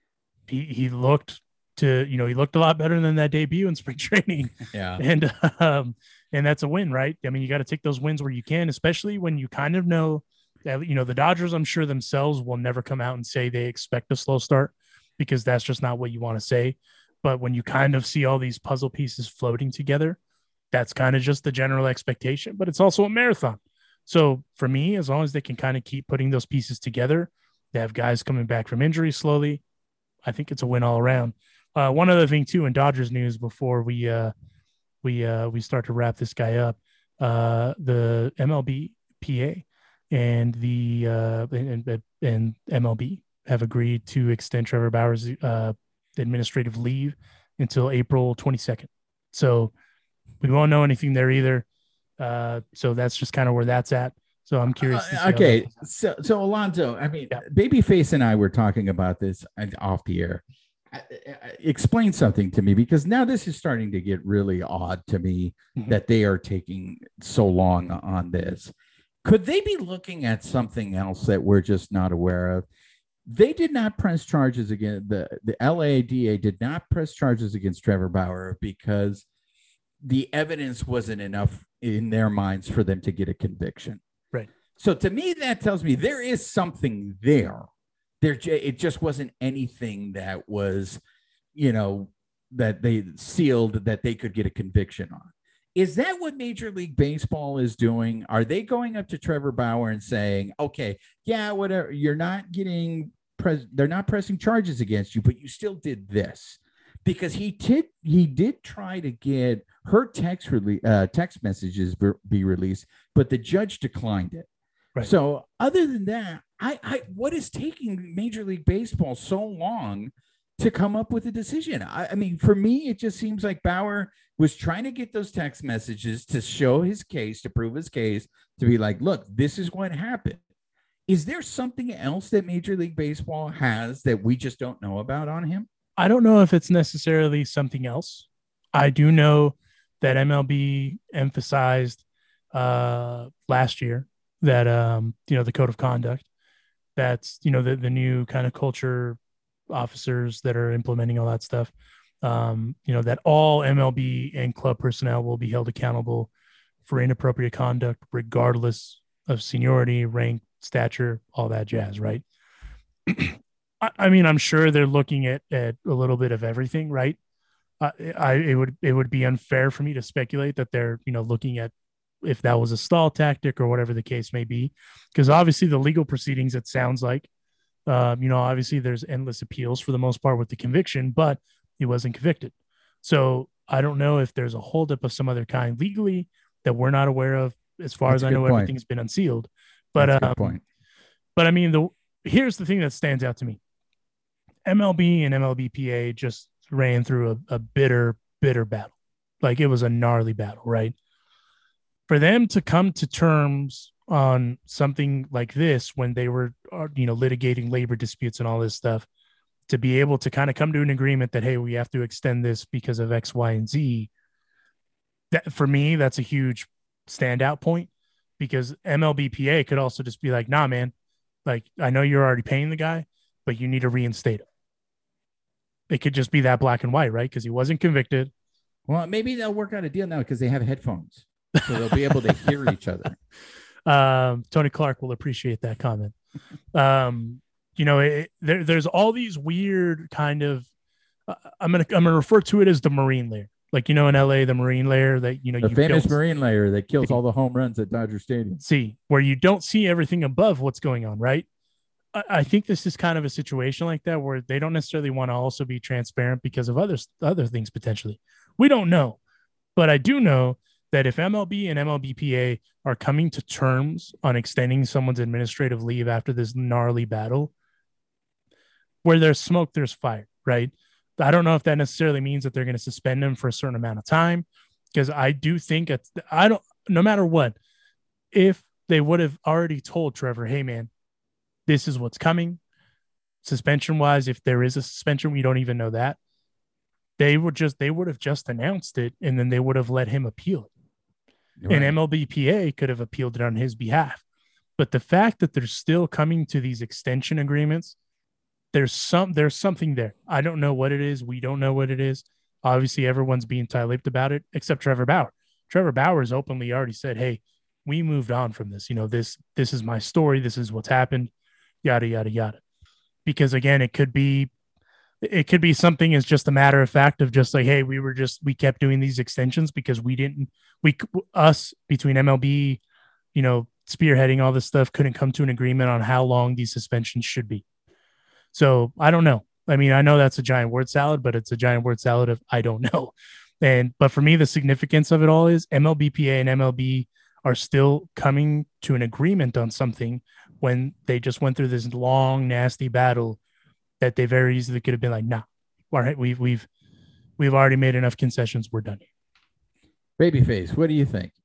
Speaker 2: He he looked to you know he looked a lot better than that debut in spring training.
Speaker 3: Yeah,
Speaker 2: and um and that's a win, right? I mean, you got to take those wins where you can, especially when you kind of know that you know the Dodgers. I'm sure themselves will never come out and say they expect a slow start, because that's just not what you want to say. But when you kind of see all these puzzle pieces floating together, that's kind of just the general expectation. But it's also a marathon. So for me, as long as they can kind of keep putting those pieces together, they have guys coming back from injury slowly, I think it's a win all around. Uh, one other thing too, in Dodgers news, before we uh, we uh, we start to wrap this guy up, uh, the M L B P A and the uh, and, and M L B have agreed to extend Trevor Bauer's uh, administrative leave until April twenty-second. So we won't know anything there either. Uh, so that's just kind of where that's at. So I'm curious.
Speaker 3: Uh, okay. So, so Alonso, I mean, yeah. Babyface and I were talking about this off the air. I, I, explain something to me, because now this is starting to get really odd to me mm-hmm. that they are taking so long on this. Could they be looking at something else that we're just not aware of? They did not press charges against the, the L A D A did not press charges against Trevor Bauer because the evidence wasn't enough in their minds for them to get a conviction.
Speaker 2: Right.
Speaker 3: So to me, that tells me there is something there. There, it just wasn't anything that was, you know, that they sealed that they could get a conviction on. Is that what Major League Baseball is doing? Are they going up to Trevor Bauer and saying, okay, yeah, whatever, you're not getting, pres- they're not pressing charges against you, but you still did this? Because he did, he did try to get her text, rele- uh, text messages be released, but the judge declined it. Right. So other than that, I, I, what is taking Major League Baseball so long to come up with a decision? I, I mean, for me, it just seems like Bauer was trying to get those text messages to show his case, to prove his case, to be like, look, this is what happened. Is there something else that Major League Baseball has that we just don't know about on him?
Speaker 2: I don't know if it's necessarily something else. I do know that M L B emphasized uh, last year that, um, you know, the code of conduct, that's, you know, the, the new kind of culture officers that are implementing all that stuff. Um, you know, that all M L B and club personnel will be held accountable for inappropriate conduct, regardless of seniority, rank, stature, all that jazz, right? I, I mean, I'm sure they're looking at, at a little bit of everything, right? Uh, I it would it would be unfair for me to speculate that they're, you know, looking at if that was a stall tactic or whatever the case may be, because obviously the legal proceedings, it sounds like, um, you know, obviously there's endless appeals for the most part with the conviction, but he wasn't convicted. So I don't know if there's a holdup of some other kind legally that we're not aware of. As far
Speaker 3: That's
Speaker 2: as
Speaker 3: a
Speaker 2: I
Speaker 3: good
Speaker 2: know,
Speaker 3: point.
Speaker 2: everything's been unsealed. But
Speaker 3: That's a
Speaker 2: um,
Speaker 3: good point.
Speaker 2: but I mean, the here's the thing that stands out to me: M L B and M L B P A just ran through a, a bitter, bitter battle. Like it was a gnarly battle, right? For them to come to terms on something like this when they were, uh, you know, litigating labor disputes and all this stuff, to be able to kind of come to an agreement that, hey, we have to extend this because of X, Y, and Z. That for me, that's a huge standout point, because M L B P A could also just be like, nah, man, like I know you're already paying the guy, but you need to reinstate him. It could just be that black and white, right? Because he wasn't convicted.
Speaker 3: Well, maybe they'll work out a deal now because they have headphones, so they'll be able to hear each other.
Speaker 2: Um, Tony Clark will appreciate that comment. Um, you know, it, there, there's all these weird kind of. Uh, I'm gonna I'm gonna refer to it as the Marine layer. Like, you know, in L A, the Marine layer that, you know,
Speaker 3: The
Speaker 2: you
Speaker 3: famous
Speaker 2: don't
Speaker 3: Marine layer that kills all the home runs at Dodger Stadium.
Speaker 2: see, where you don't see everything above what's going on, right? I, I think this is kind of a situation like that where they don't necessarily want to also be transparent because of other other things potentially. We don't know, but I do know that if M L B and M L B P A are coming to terms on extending someone's administrative leave after this gnarly battle, where there's smoke, there's fire, right? I don't know if that necessarily means that they're going to suspend him for a certain amount of time, because I do think it's, I don't, no matter what, if they would have already told Trevor, hey, man, this is what's coming, suspension wise, if there is a suspension, we don't even know that. They would just, they would have just announced it, and then they would have let him appeal it. Right. And M L B P A could have appealed it on his behalf. But the fact that they're still coming to these extension agreements, there's some there's something there. I don't know what it is. We don't know what it is. Obviously, everyone's being tight-lipped about it, except Trevor Bauer. Trevor Bauer has openly already said, hey, we moved on from this. You know, this this is my story. This is what's happened, yada, yada, yada. Because, again, it could be it could be something as just a matter of fact of just like, hey, we were just, we kept doing these extensions because we didn't, we, us between M L B, you know, spearheading all this stuff, couldn't come to an agreement on how long these suspensions should be. So I don't know. I mean, I know that's a giant word salad, but it's a giant word salad of I don't know. And but for me, the significance of it all is M L B P A and M L B are still coming to an agreement on something when they just went through this long, nasty battle that they very easily could have been like, nah, all right, we've we've we've already made enough concessions. We're done here.
Speaker 3: Babyface, what do you think?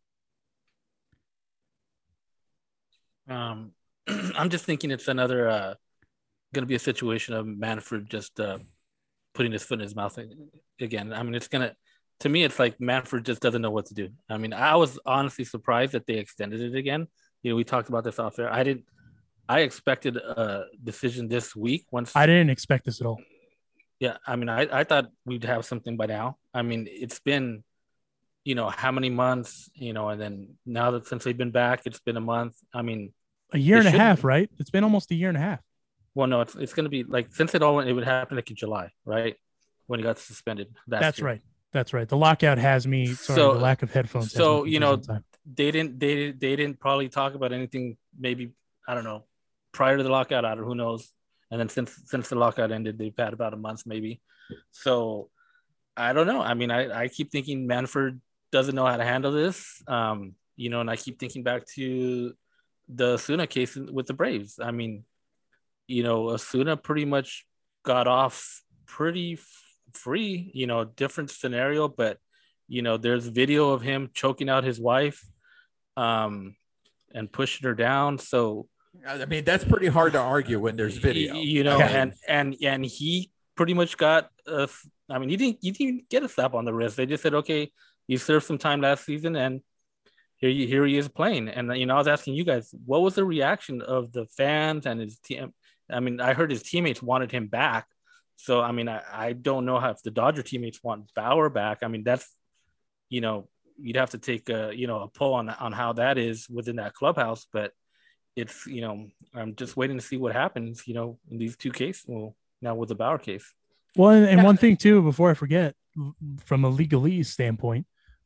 Speaker 4: Um, I'm just thinking it's another. Uh, going to be a situation of Manfred just uh, putting his foot in his mouth again. I mean, it's going to, to me, it's like Manfred just doesn't know what to do. I mean, I was honestly surprised that they extended it again. You know, we talked about this off there. I didn't, I expected a decision this week. Once
Speaker 2: I didn't expect this at all.
Speaker 4: Yeah. I mean, I, I thought we'd have something by now. I mean, it's been, you know, how many months, you know, and then now that since they've been back, it's been a month. I mean,
Speaker 2: a year and a half, right? It's been almost a year and a half.
Speaker 4: Well, no, it's it's going to be like, since it all went, it would happen like in July, right? When he got suspended.
Speaker 2: That's year. right. That's right. The lockout has me. Sorry,
Speaker 4: so,
Speaker 2: the lack of headphones.
Speaker 4: So, you know, they didn't, they, they didn't probably talk about anything, maybe, I don't know, prior to the lockout, I don't know, who knows. And then since, since the lockout ended, they've had about a month maybe. So I don't know. I mean, I, I keep thinking Manfred doesn't know how to handle this. Um, you know, and I keep thinking back to the Osuna case with the Braves. I mean, you know, Osuna pretty much got off pretty f- free, you know, different scenario, but, you know, there's video of him choking out his wife um, and pushing her down. So,
Speaker 3: I mean, that's pretty hard to argue when there's video,
Speaker 4: you know, yeah. and, and, and he pretty much got, a, I mean, he didn't, he didn't get a slap on the wrist. They just said, okay, you served some time last season and here, you, here he is playing. And, you know, I was asking you guys, what was the reaction of the fans and his team? I mean, I heard his teammates wanted him back. So, I mean, I, I don't know how if the Dodger teammates want Bauer back. I mean, that's, you know, you'd have to take a, you know, a poll on, on how that is within that clubhouse. But it's, you know, I'm just waiting to see what happens, you know, in these two cases. Well, now with the Bauer case.
Speaker 2: Well, and, and one thing too, before I forget, from a legalese standpoint,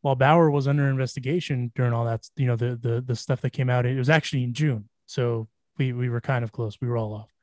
Speaker 2: while Bauer was under investigation during all that, you know, the the the stuff that came out, it was actually in June, so we we were kind of close. We were all off.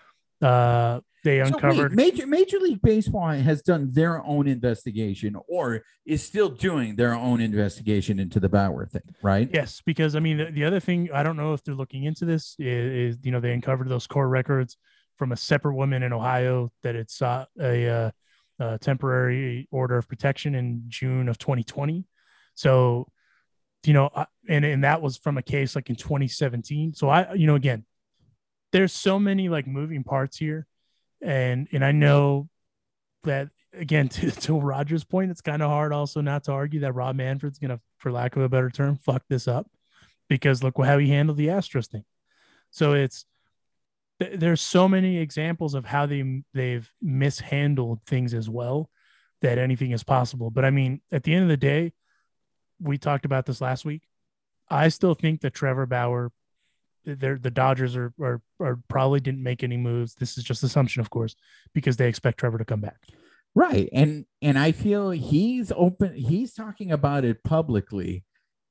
Speaker 2: Uh, they
Speaker 3: So
Speaker 2: uncovered
Speaker 3: wait, Major Major League Baseball has done their own investigation, or is still doing their own investigation into the Bauer thing, right?
Speaker 2: Yes, because I mean, the, the other thing, I don't know if they're looking into this, is, is you know, they uncovered those core records from a separate woman in Ohio that had sought a, uh, a temporary order of protection in June of twenty twenty. So, you know, and and that was from a case like in twenty seventeen. So I, you know, again, there's so many like moving parts here, and and I know that, again, to, to Roger's point, it's kind of hard also not to argue that Rob Manfred's gonna, for lack of a better term, fuck this up, because look how he handled the Astros thing. So it's th- there's so many examples of how they they've mishandled things as well, that anything is possible. But I mean, at the end of the day, we talked about this last week. I still think that Trevor Bauer, they're, the Dodgers are, are are probably didn't make any moves. This is just assumption, of course, because they expect Trevor to come back.
Speaker 3: Right. And and I feel he's open, he's talking about it publicly,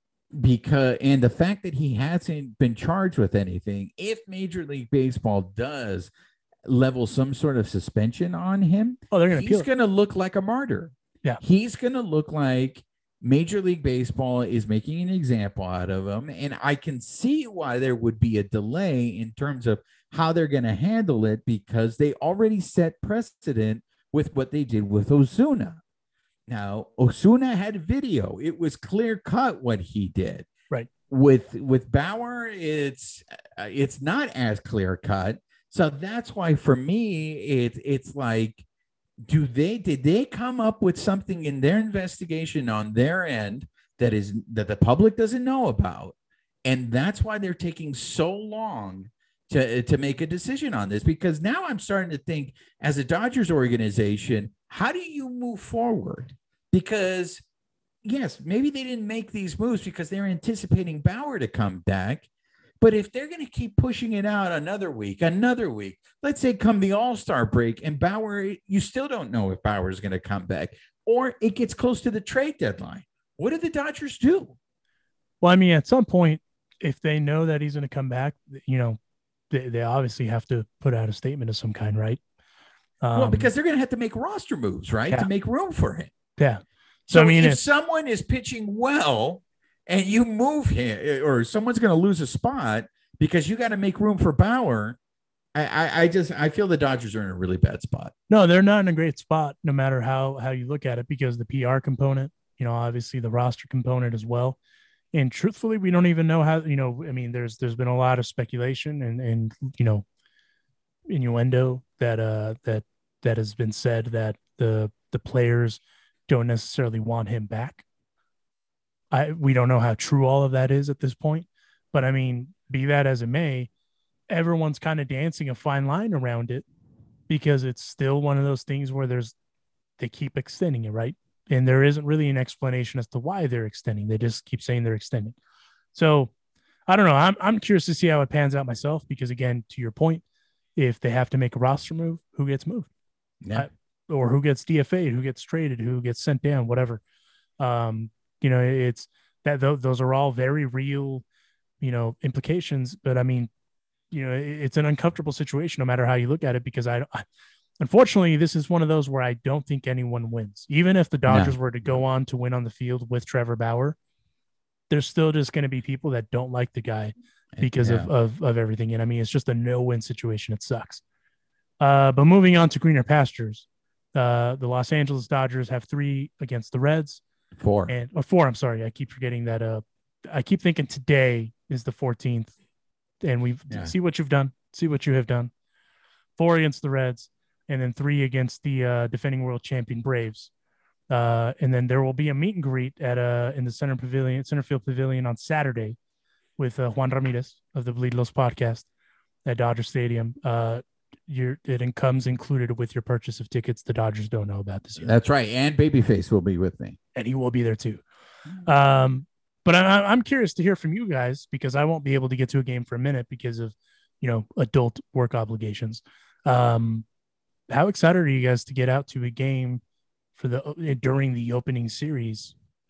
Speaker 3: because and the fact that he hasn't been charged with anything, if Major League Baseball does level some sort of suspension on him,
Speaker 2: oh, they're gonna
Speaker 3: he's
Speaker 2: appeal.
Speaker 3: gonna look like a martyr.
Speaker 2: Yeah.
Speaker 3: He's gonna look like Major League Baseball is making an example out of him. And I can see why there would be a delay in terms of how they're going to handle it, because they already set precedent with what they did with Ozuna. Now, Ozuna had video. It was clear cut what he did.
Speaker 2: Right.
Speaker 3: With with Bauer, it's uh, it's not as clear cut. So that's why for me, it, it's like, do they did they come up with something in their investigation on their end that is that the public doesn't know about, and that's why they're taking so long to to make a decision on this? Because now I'm starting to think, as a Dodgers organization, how do you move forward? Because yes, maybe they didn't make these moves because they're anticipating Bauer to come back. But if they're going to keep pushing it out another week, another week, let's say come the All-Star break and Bauer, you still don't know if Bauer is going to come back, or it gets close to the trade deadline. What do the Dodgers do?
Speaker 2: Well, I mean, at some point, if they know that he's going to come back, you know, they, they obviously have to put out a statement of some kind, right? Um,
Speaker 3: well, because they're going to have to make roster moves, right,
Speaker 2: yeah.
Speaker 3: to make room for him.
Speaker 2: Yeah.
Speaker 3: So,
Speaker 2: so I mean,
Speaker 3: if,
Speaker 2: if
Speaker 3: someone is pitching well and you move him, or someone's going to lose a spot because you got to make room for Bauer, I, I, I just I feel the Dodgers are in a really bad spot.
Speaker 2: No, they're not in a great spot, no matter how how you look at it, because the P R component, you know, obviously the roster component as well. And truthfully, we don't even know how, you know, I mean, there's there's been a lot of speculation and and you know, innuendo that uh that that has been said that the the players don't necessarily want him back. I we don't know how true all of that is at this point, but I mean, be that as it may, everyone's kind of dancing a fine line around it, because it's still one of those things where there's they keep extending it, right? And there isn't really an explanation as to why they're extending. They just keep saying they're extending. So I don't know. I'm I'm curious to see how it pans out myself, because again, to your point, if they have to make a roster move, who gets moved?
Speaker 3: Yeah.
Speaker 2: I, or who gets D F A'd, who gets traded, who gets sent down, whatever. Um, you know, it's that th- those are all very real, you know, implications. But I mean, you know, it, it's an uncomfortable situation no matter how you look at it, because I, I unfortunately, this is one of those where I don't think anyone wins. Even if the Dodgers
Speaker 3: No.
Speaker 2: were to go on to win on the field with Trevor Bauer, there's still just going to be people that don't like the guy because
Speaker 3: Yeah.
Speaker 2: of, of, of everything. And I mean, it's just a no-win situation. It sucks. Uh, but moving on to greener pastures, uh, the Los Angeles Dodgers have three against the Reds.
Speaker 3: Four.
Speaker 2: And or four, I'm sorry. I keep forgetting that. Uh, I keep thinking today is the fourteenth, and we
Speaker 3: Yeah.
Speaker 2: see what you've done. See what you have done. Four against the Reds, and then three against the uh, defending world champion Braves. Uh, and then there will be a meet and greet at uh in the center pavilion, center field pavilion on Saturday, with uh, Juan Ramirez of the Bleed Los podcast at Dodger Stadium. Uh, your it comes included with your purchase of tickets. The Dodgers don't know about this yet.
Speaker 3: That's right. And Babyface will be with me.
Speaker 2: And he will be there too. Um, but I, I'm curious to hear from you guys, because I won't be able to get to a game for a minute because of, you know, adult work obligations. Um, how excited are you guys to get out to a game for the during the opening series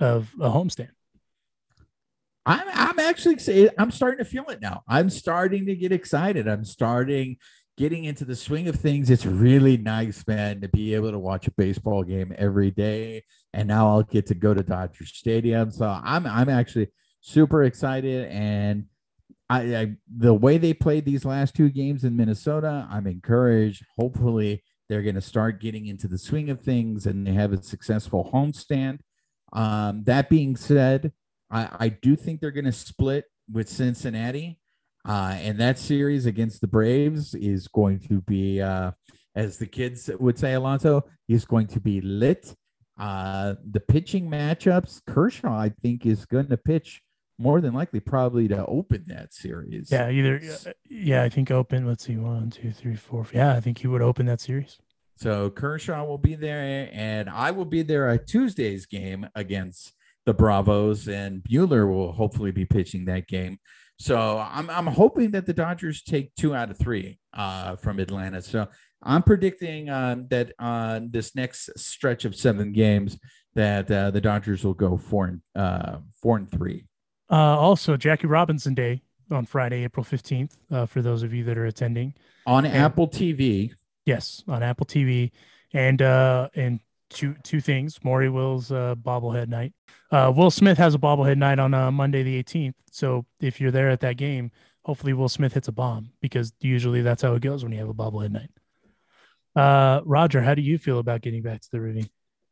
Speaker 2: of a homestand.
Speaker 3: I'm I'm actually saying I'm starting to feel it now. I'm starting to get excited. I'm starting getting into the swing of things. It's really nice, man, to be able to watch a baseball game every day. And now I'll get to go to Dodger Stadium. So I'm I'm actually super excited. And I, I the way they played these last two games in Minnesota, I'm encouraged. Hopefully they're going to start getting into the swing of things and they have a successful homestand. Um, that being said, I, I do think they're going to split with Cincinnati. Uh, and that series against the Braves is going to be, uh, as the kids would say, Alonso, is going to be lit. Uh, the pitching matchups, Kershaw, I think, is going to pitch more than likely probably to open that series.
Speaker 2: Yeah, either. Yeah, I think open. Let's see. One, two, three, four. Yeah, I think he would open that series.
Speaker 3: So Kershaw will be there, and I will be there at Tuesday's game against the Bravos, and Buehler will hopefully be pitching that game. So I'm I'm hoping that the Dodgers take two out of three uh, from Atlanta. So I'm predicting um, that on this next stretch of seven games that uh, the Dodgers will go four and uh, four and three.
Speaker 2: Uh, also, Jackie Robinson Day on Friday, April fifteenth. Uh, for those of you that are attending
Speaker 3: on
Speaker 2: and,
Speaker 3: Apple T V.
Speaker 2: Yes, on Apple T V, and uh, and two two things. Maury Will's uh, bobblehead night. Uh, Will Smith has a bobblehead night on uh, Monday the eighteenth. So if you're there at that game, hopefully Will Smith hits a bomb, because usually that's how it goes when you have a bobblehead night. Uh, Roger, how do you feel about getting back to the Ravine?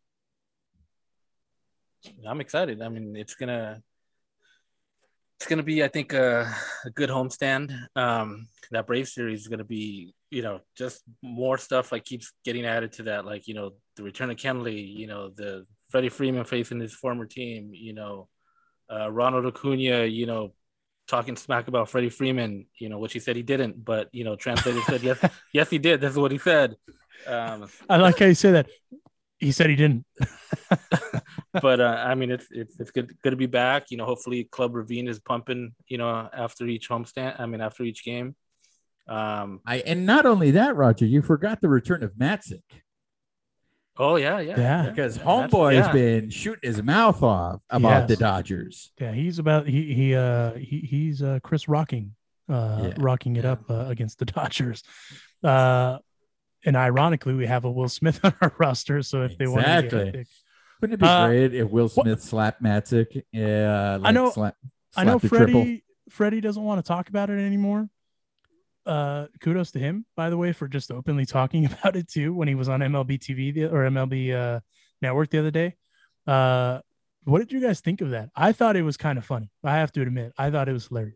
Speaker 4: I'm excited. I mean, it's gonna it's gonna be, I think, a, a good homestand. Um, that Brave series is gonna be, you know, just more stuff like keeps getting added to that, like, you know, the return of Kenley, you know, the Freddie Freeman facing his former team, you know, uh, Ronald Acuna, you know, talking smack about Freddie Freeman, you know, which he said he didn't, but, you know, translator said, yes, yes, he did. That's what he said. Um,
Speaker 2: I like how you say that. He said he didn't.
Speaker 4: But, uh, I mean, it's, it's, it's good, good to be back. You know, hopefully Club Ravine is pumping, you know, after each homestand, I mean, after each game. Um,
Speaker 3: I and not only that, Roger, you forgot the return of Matzik.
Speaker 4: Oh yeah, yeah,
Speaker 2: yeah.
Speaker 3: Because
Speaker 4: yeah,
Speaker 3: Homeboy
Speaker 4: yeah.
Speaker 3: has been shooting his mouth off about
Speaker 2: Yes.
Speaker 3: the Dodgers.
Speaker 2: Yeah, he's about he he uh he he's uh Chris rocking uh
Speaker 3: Yeah.
Speaker 2: rocking it
Speaker 4: Yeah.
Speaker 2: up uh, against the Dodgers. Uh, and ironically, we have a Will Smith on our roster, so if they want to
Speaker 3: Exactly.
Speaker 2: get hectic.
Speaker 3: Wouldn't it be
Speaker 2: Uh,
Speaker 3: great if Will
Speaker 2: what-
Speaker 3: Smith slapped Matzik? Yeah, like
Speaker 2: I know-
Speaker 3: Slap,
Speaker 2: I know
Speaker 3: slapped the triple.
Speaker 2: Freddie Freddie doesn't want to talk about it anymore. Uh, kudos to him, by the way, for just openly talking about it too when he was on M L B T V the, or M L B uh, Network the other day. Uh, what did you guys think of that? I thought it was kind of funny. I have to admit, I thought it was hilarious.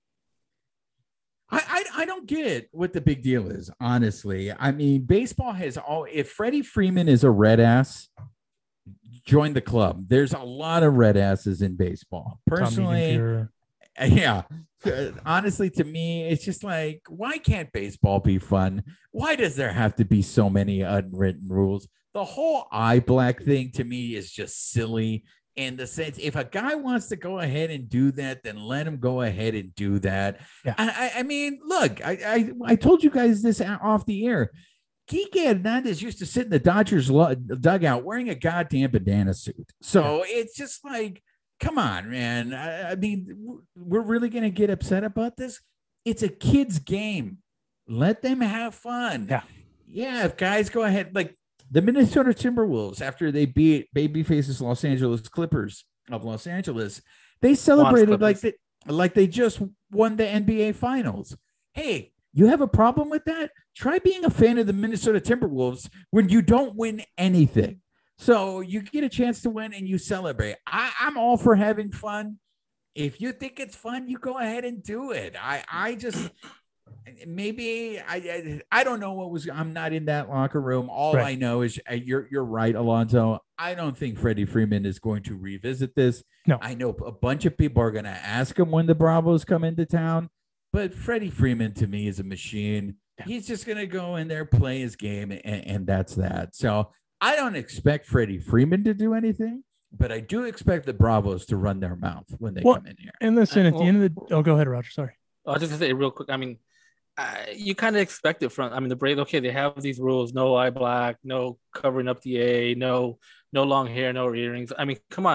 Speaker 3: I, I I don't get what the big deal is, honestly. I mean, baseball has all. If Freddie Freeman is a red ass, join the club. There's a lot of red asses in baseball.
Speaker 2: Tommy
Speaker 3: Personally,
Speaker 2: Dempier.
Speaker 3: yeah. Honestly, to me, it's just like, why can't baseball be fun? Why does there have to be so many unwritten rules? The whole eye black thing to me is just silly. In the sense, if a guy wants to go ahead and do that, then let him go ahead and do that.
Speaker 2: Yeah.
Speaker 3: I, I, I mean, look, I, I I told you guys this off the air. Kike Hernandez used to sit in the Dodgers lo- dugout wearing a goddamn banana suit. So it's just like, come on, man. I, I mean, we're really going to get upset about this? It's a kid's game. Let them have fun.
Speaker 2: Yeah.
Speaker 3: Yeah, if guys go ahead, like the Minnesota Timberwolves, after they beat Babyface's Los Angeles Clippers of Los Angeles, they celebrated like they, like they just won the N B A Finals. Hey, you have a problem with that? Try being a fan of the Minnesota Timberwolves when you don't win anything. So you get a chance to win and you celebrate. I, I'm all for having fun. If you think it's fun, you go ahead and do it. I, I just maybe I, I I don't know what was. I'm not in that locker room. All
Speaker 2: Right.
Speaker 3: I know is uh, you're you're right, Alonso. I don't think Freddie Freeman is going to revisit this.
Speaker 2: No.
Speaker 3: I know a bunch of people are going to ask him when the Bravos come into town, but Freddie Freeman to me is a machine.
Speaker 2: Yeah.
Speaker 3: He's just going to go in there, play his game, and, and that's that. So I don't expect Freddie Freeman to do anything, but I do expect the Bravos to run their mouth when they
Speaker 2: Well,
Speaker 3: come in here.
Speaker 2: And listen, at
Speaker 4: Well-
Speaker 2: the end of the oh, go ahead, Roger. Sorry.
Speaker 4: I was just gonna say real quick. I mean, uh, you kind of expect it from. I mean, the Braves. Okay, they have these rules: no eye black, no covering up the A, no no long hair, no earrings. I mean, come on.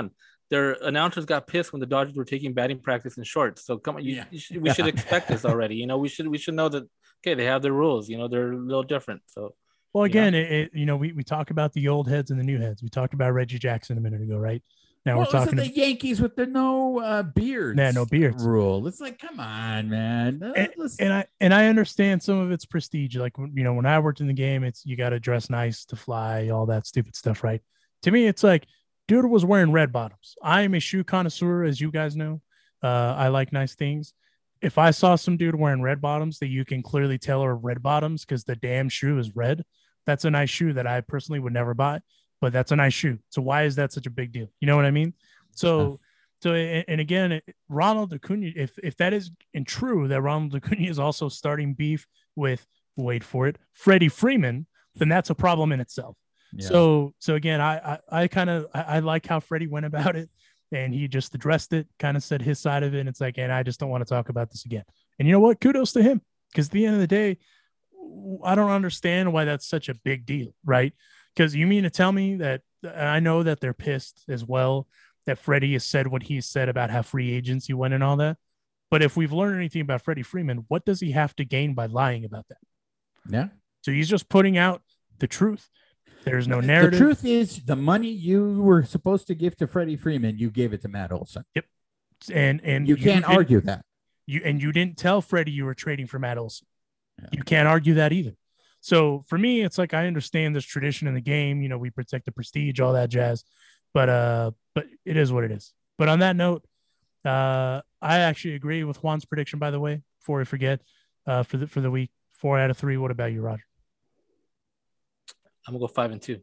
Speaker 4: their announcers got pissed when the Dodgers were taking batting practice in shorts. So come on, you,
Speaker 3: Yeah.
Speaker 4: you should, we should expect this already. You know, we should we should know that. Okay, they have their rules. You know, they're a little different. So,
Speaker 2: well, again,
Speaker 4: you know,
Speaker 2: it, it, you know we we talk about the old heads and the new heads. We talked about Reggie Jackson a minute ago, right? Now
Speaker 3: well,
Speaker 2: we're talking
Speaker 3: the Yankees with the no uh, beards.
Speaker 2: Yeah, no beards
Speaker 3: rule. It's like, come on, man. Uh,
Speaker 2: and, and I and I understand some of it's prestige. Like, you know, when I worked in the game, it's you got to dress nice to fly, all that stupid stuff, right? To me, it's like, dude was wearing red bottoms. I am a shoe connoisseur, as you guys know. Uh, I like nice things. If I saw some dude wearing red bottoms that you can clearly tell are red bottoms because the damn shoe is red, that's a nice shoe that I personally would never buy. But that's a nice shoe. So why is that such a big deal? You know what I mean? So, so, and again, Ronald Acuna, if if that is in true that Ronald Acuna is also starting beef with, wait for it, Freddie Freeman, then that's a problem in itself. Yeah. So, so again, I I, I kind of I, I like how Freddie went about it, and he just addressed it, kind of said his side of it, and it's like, and I just don't want to talk about this again. And you know what? Kudos to him, because at the end of the day, I don't understand why that's such a big deal, right? Because you mean to tell me that, I know that they're pissed as well that Freddie has said what he said about how free agency went and all that. But if we've learned anything about Freddie Freeman, what does he have to gain by lying about that?
Speaker 3: Yeah.
Speaker 2: So he's just putting out the truth. There's no narrative.
Speaker 3: The truth is, the money you were supposed to give to Freddie Freeman, you gave it to Matt Olson.
Speaker 2: Yep. And and
Speaker 3: you can't
Speaker 2: you
Speaker 3: argue that.
Speaker 2: You and you didn't tell Freddie you were trading for Matt Olson. Yeah. You can't argue that either. So for me, it's like, I understand this tradition in the game. You know, we protect the prestige, all that jazz. But uh, but it is what it is. But on that note, uh, I actually agree with Juan's prediction, by the way, before I forget, uh, for the for the week. Four out of three. What about you, Roger?
Speaker 4: I'm gonna go five and two.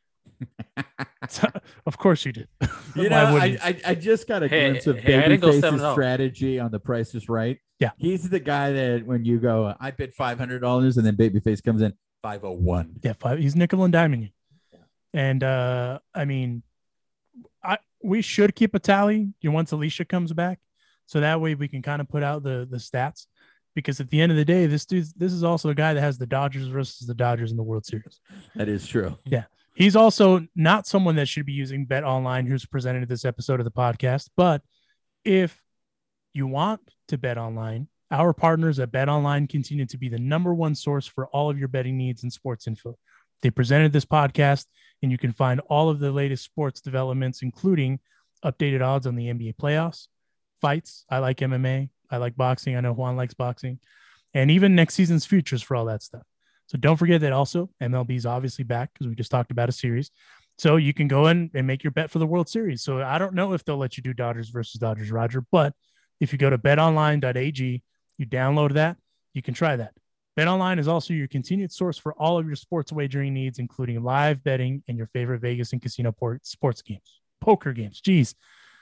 Speaker 2: Of course you did.
Speaker 3: You know, I, I I just got a hey, glimpse of hey, Babyface's strategy on The Price is Right.
Speaker 2: Yeah,
Speaker 3: he's the guy that when you go, I bid five hundred dollars, and then Babyface comes in five oh one.
Speaker 2: Yeah, five. He's nickel and diming you. Yeah. And uh, I mean, I we should keep a tally once Alicia comes back, so that way we can kind of put out the the stats. Because at the end of the day, this dude, this is also a guy that has the Dodgers versus the Dodgers in the World Series.
Speaker 3: That is true.
Speaker 2: Yeah. He's also not someone that should be using Bet Online, who's presented this episode of the podcast. But if you want to bet online, our partners at Bet Online continue to be the number one source for all of your betting needs and sports info. They presented this podcast, and you can find all of the latest sports developments, including updated odds on the N B A playoffs, fights. I like M M A. I like boxing. I know Juan likes boxing, and even next season's futures for all that stuff. So don't forget that also M L B is obviously back, because we just talked about a series. So you can go in and make your bet for the World Series. So I don't know if they'll let you do Dodgers versus Dodgers, Roger, but if you go to bet online dot a g, you download that, you can try that. BetOnline is also your continued source for all of your sports wagering needs, including live betting and your favorite Vegas and casino port sports games, poker games. Geez.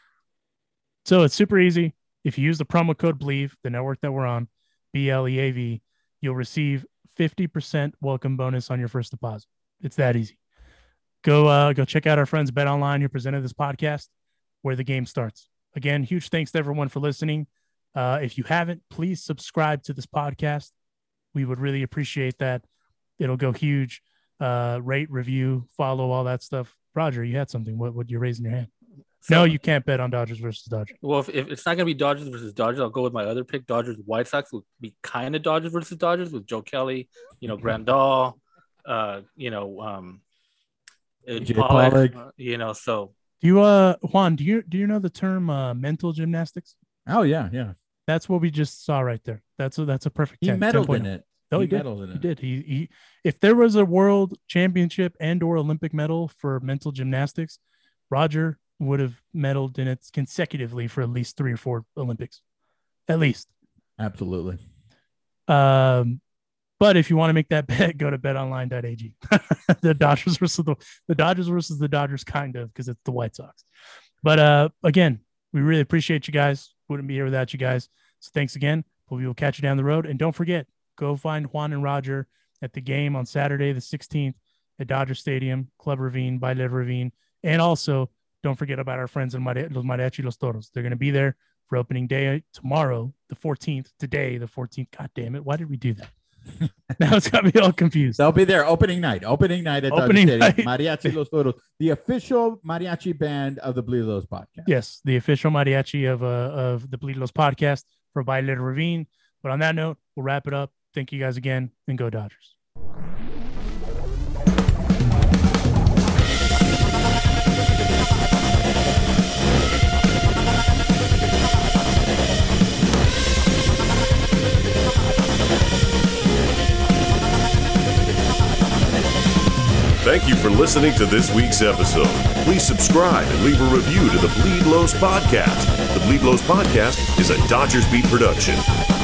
Speaker 2: So it's super easy. If you use the promo code BLEAV, the network that we're on, B L E A V, you'll receive fifty percent welcome bonus on your first deposit. It's that easy. Go uh, go check out our friends Bet Online, who presented this podcast, where the game starts. Again, huge thanks to everyone for listening. Uh, if you haven't, please subscribe to this podcast. We would really appreciate that. It'll go huge. Uh, rate, review, follow, all that stuff. Roger, you had something. What would you raising your hand? So, no, you can't bet on Dodgers versus Dodgers.
Speaker 4: Well, if, if it's not going to be Dodgers versus Dodgers, I'll go with my other pick. Dodgers White Sox will be kind of Dodgers versus Dodgers with Joe Kelly, you know, Grandal, uh, you know, um, Pollock, Pollock. Uh, you know. So,
Speaker 2: do you, uh, Juan? Do you do you know the term uh, mental gymnastics?
Speaker 3: Oh yeah, yeah.
Speaker 2: That's what we just saw right there. That's a that's a perfect.
Speaker 3: He
Speaker 2: ten,
Speaker 3: medaled
Speaker 2: ten
Speaker 3: in it.
Speaker 2: Oh, he, he did. In he it. did. He he. If there was a world championship and or Olympic medal for mental gymnastics, Roger would have medaled in it consecutively for at least three or four Olympics, at least.
Speaker 3: Absolutely.
Speaker 2: Um, but if you want to make that bet, go to bet online dot a g. the Dodgers versus the, the Dodgers versus the Dodgers, kind of, because it's the White Sox. But uh, again, we really appreciate you guys. Wouldn't be here without you guys. So thanks again. We will catch you down the road. And don't forget, go find Juan and Roger at the game on Saturday, the sixteenth at Dodger Stadium, Club Ravine, by Lev Ravine. And also, don't forget about our friends in Mare- Los Mariachi Los Toros. They're going to be there for opening day tomorrow, the fourteenth. Today, the fourteenth. God damn it. Why did we do that? Now it's got me all confused.
Speaker 3: They'll be there opening night. Opening night at
Speaker 2: Opening
Speaker 3: Dodger Stadium.
Speaker 2: night.
Speaker 3: Mariachi Los Toros, the official mariachi band of the Bleed Los podcast.
Speaker 2: Yes, the official mariachi of uh, of the Bleed Los podcast for Baile Ravine. But on that note, we'll wrap it up. Thank you guys again, and go Dodgers.
Speaker 1: Thank you for listening to this week's episode. Please subscribe and leave a review to the Bleed Los Podcast. The Bleed Los Podcast is a Dodgers Beat production.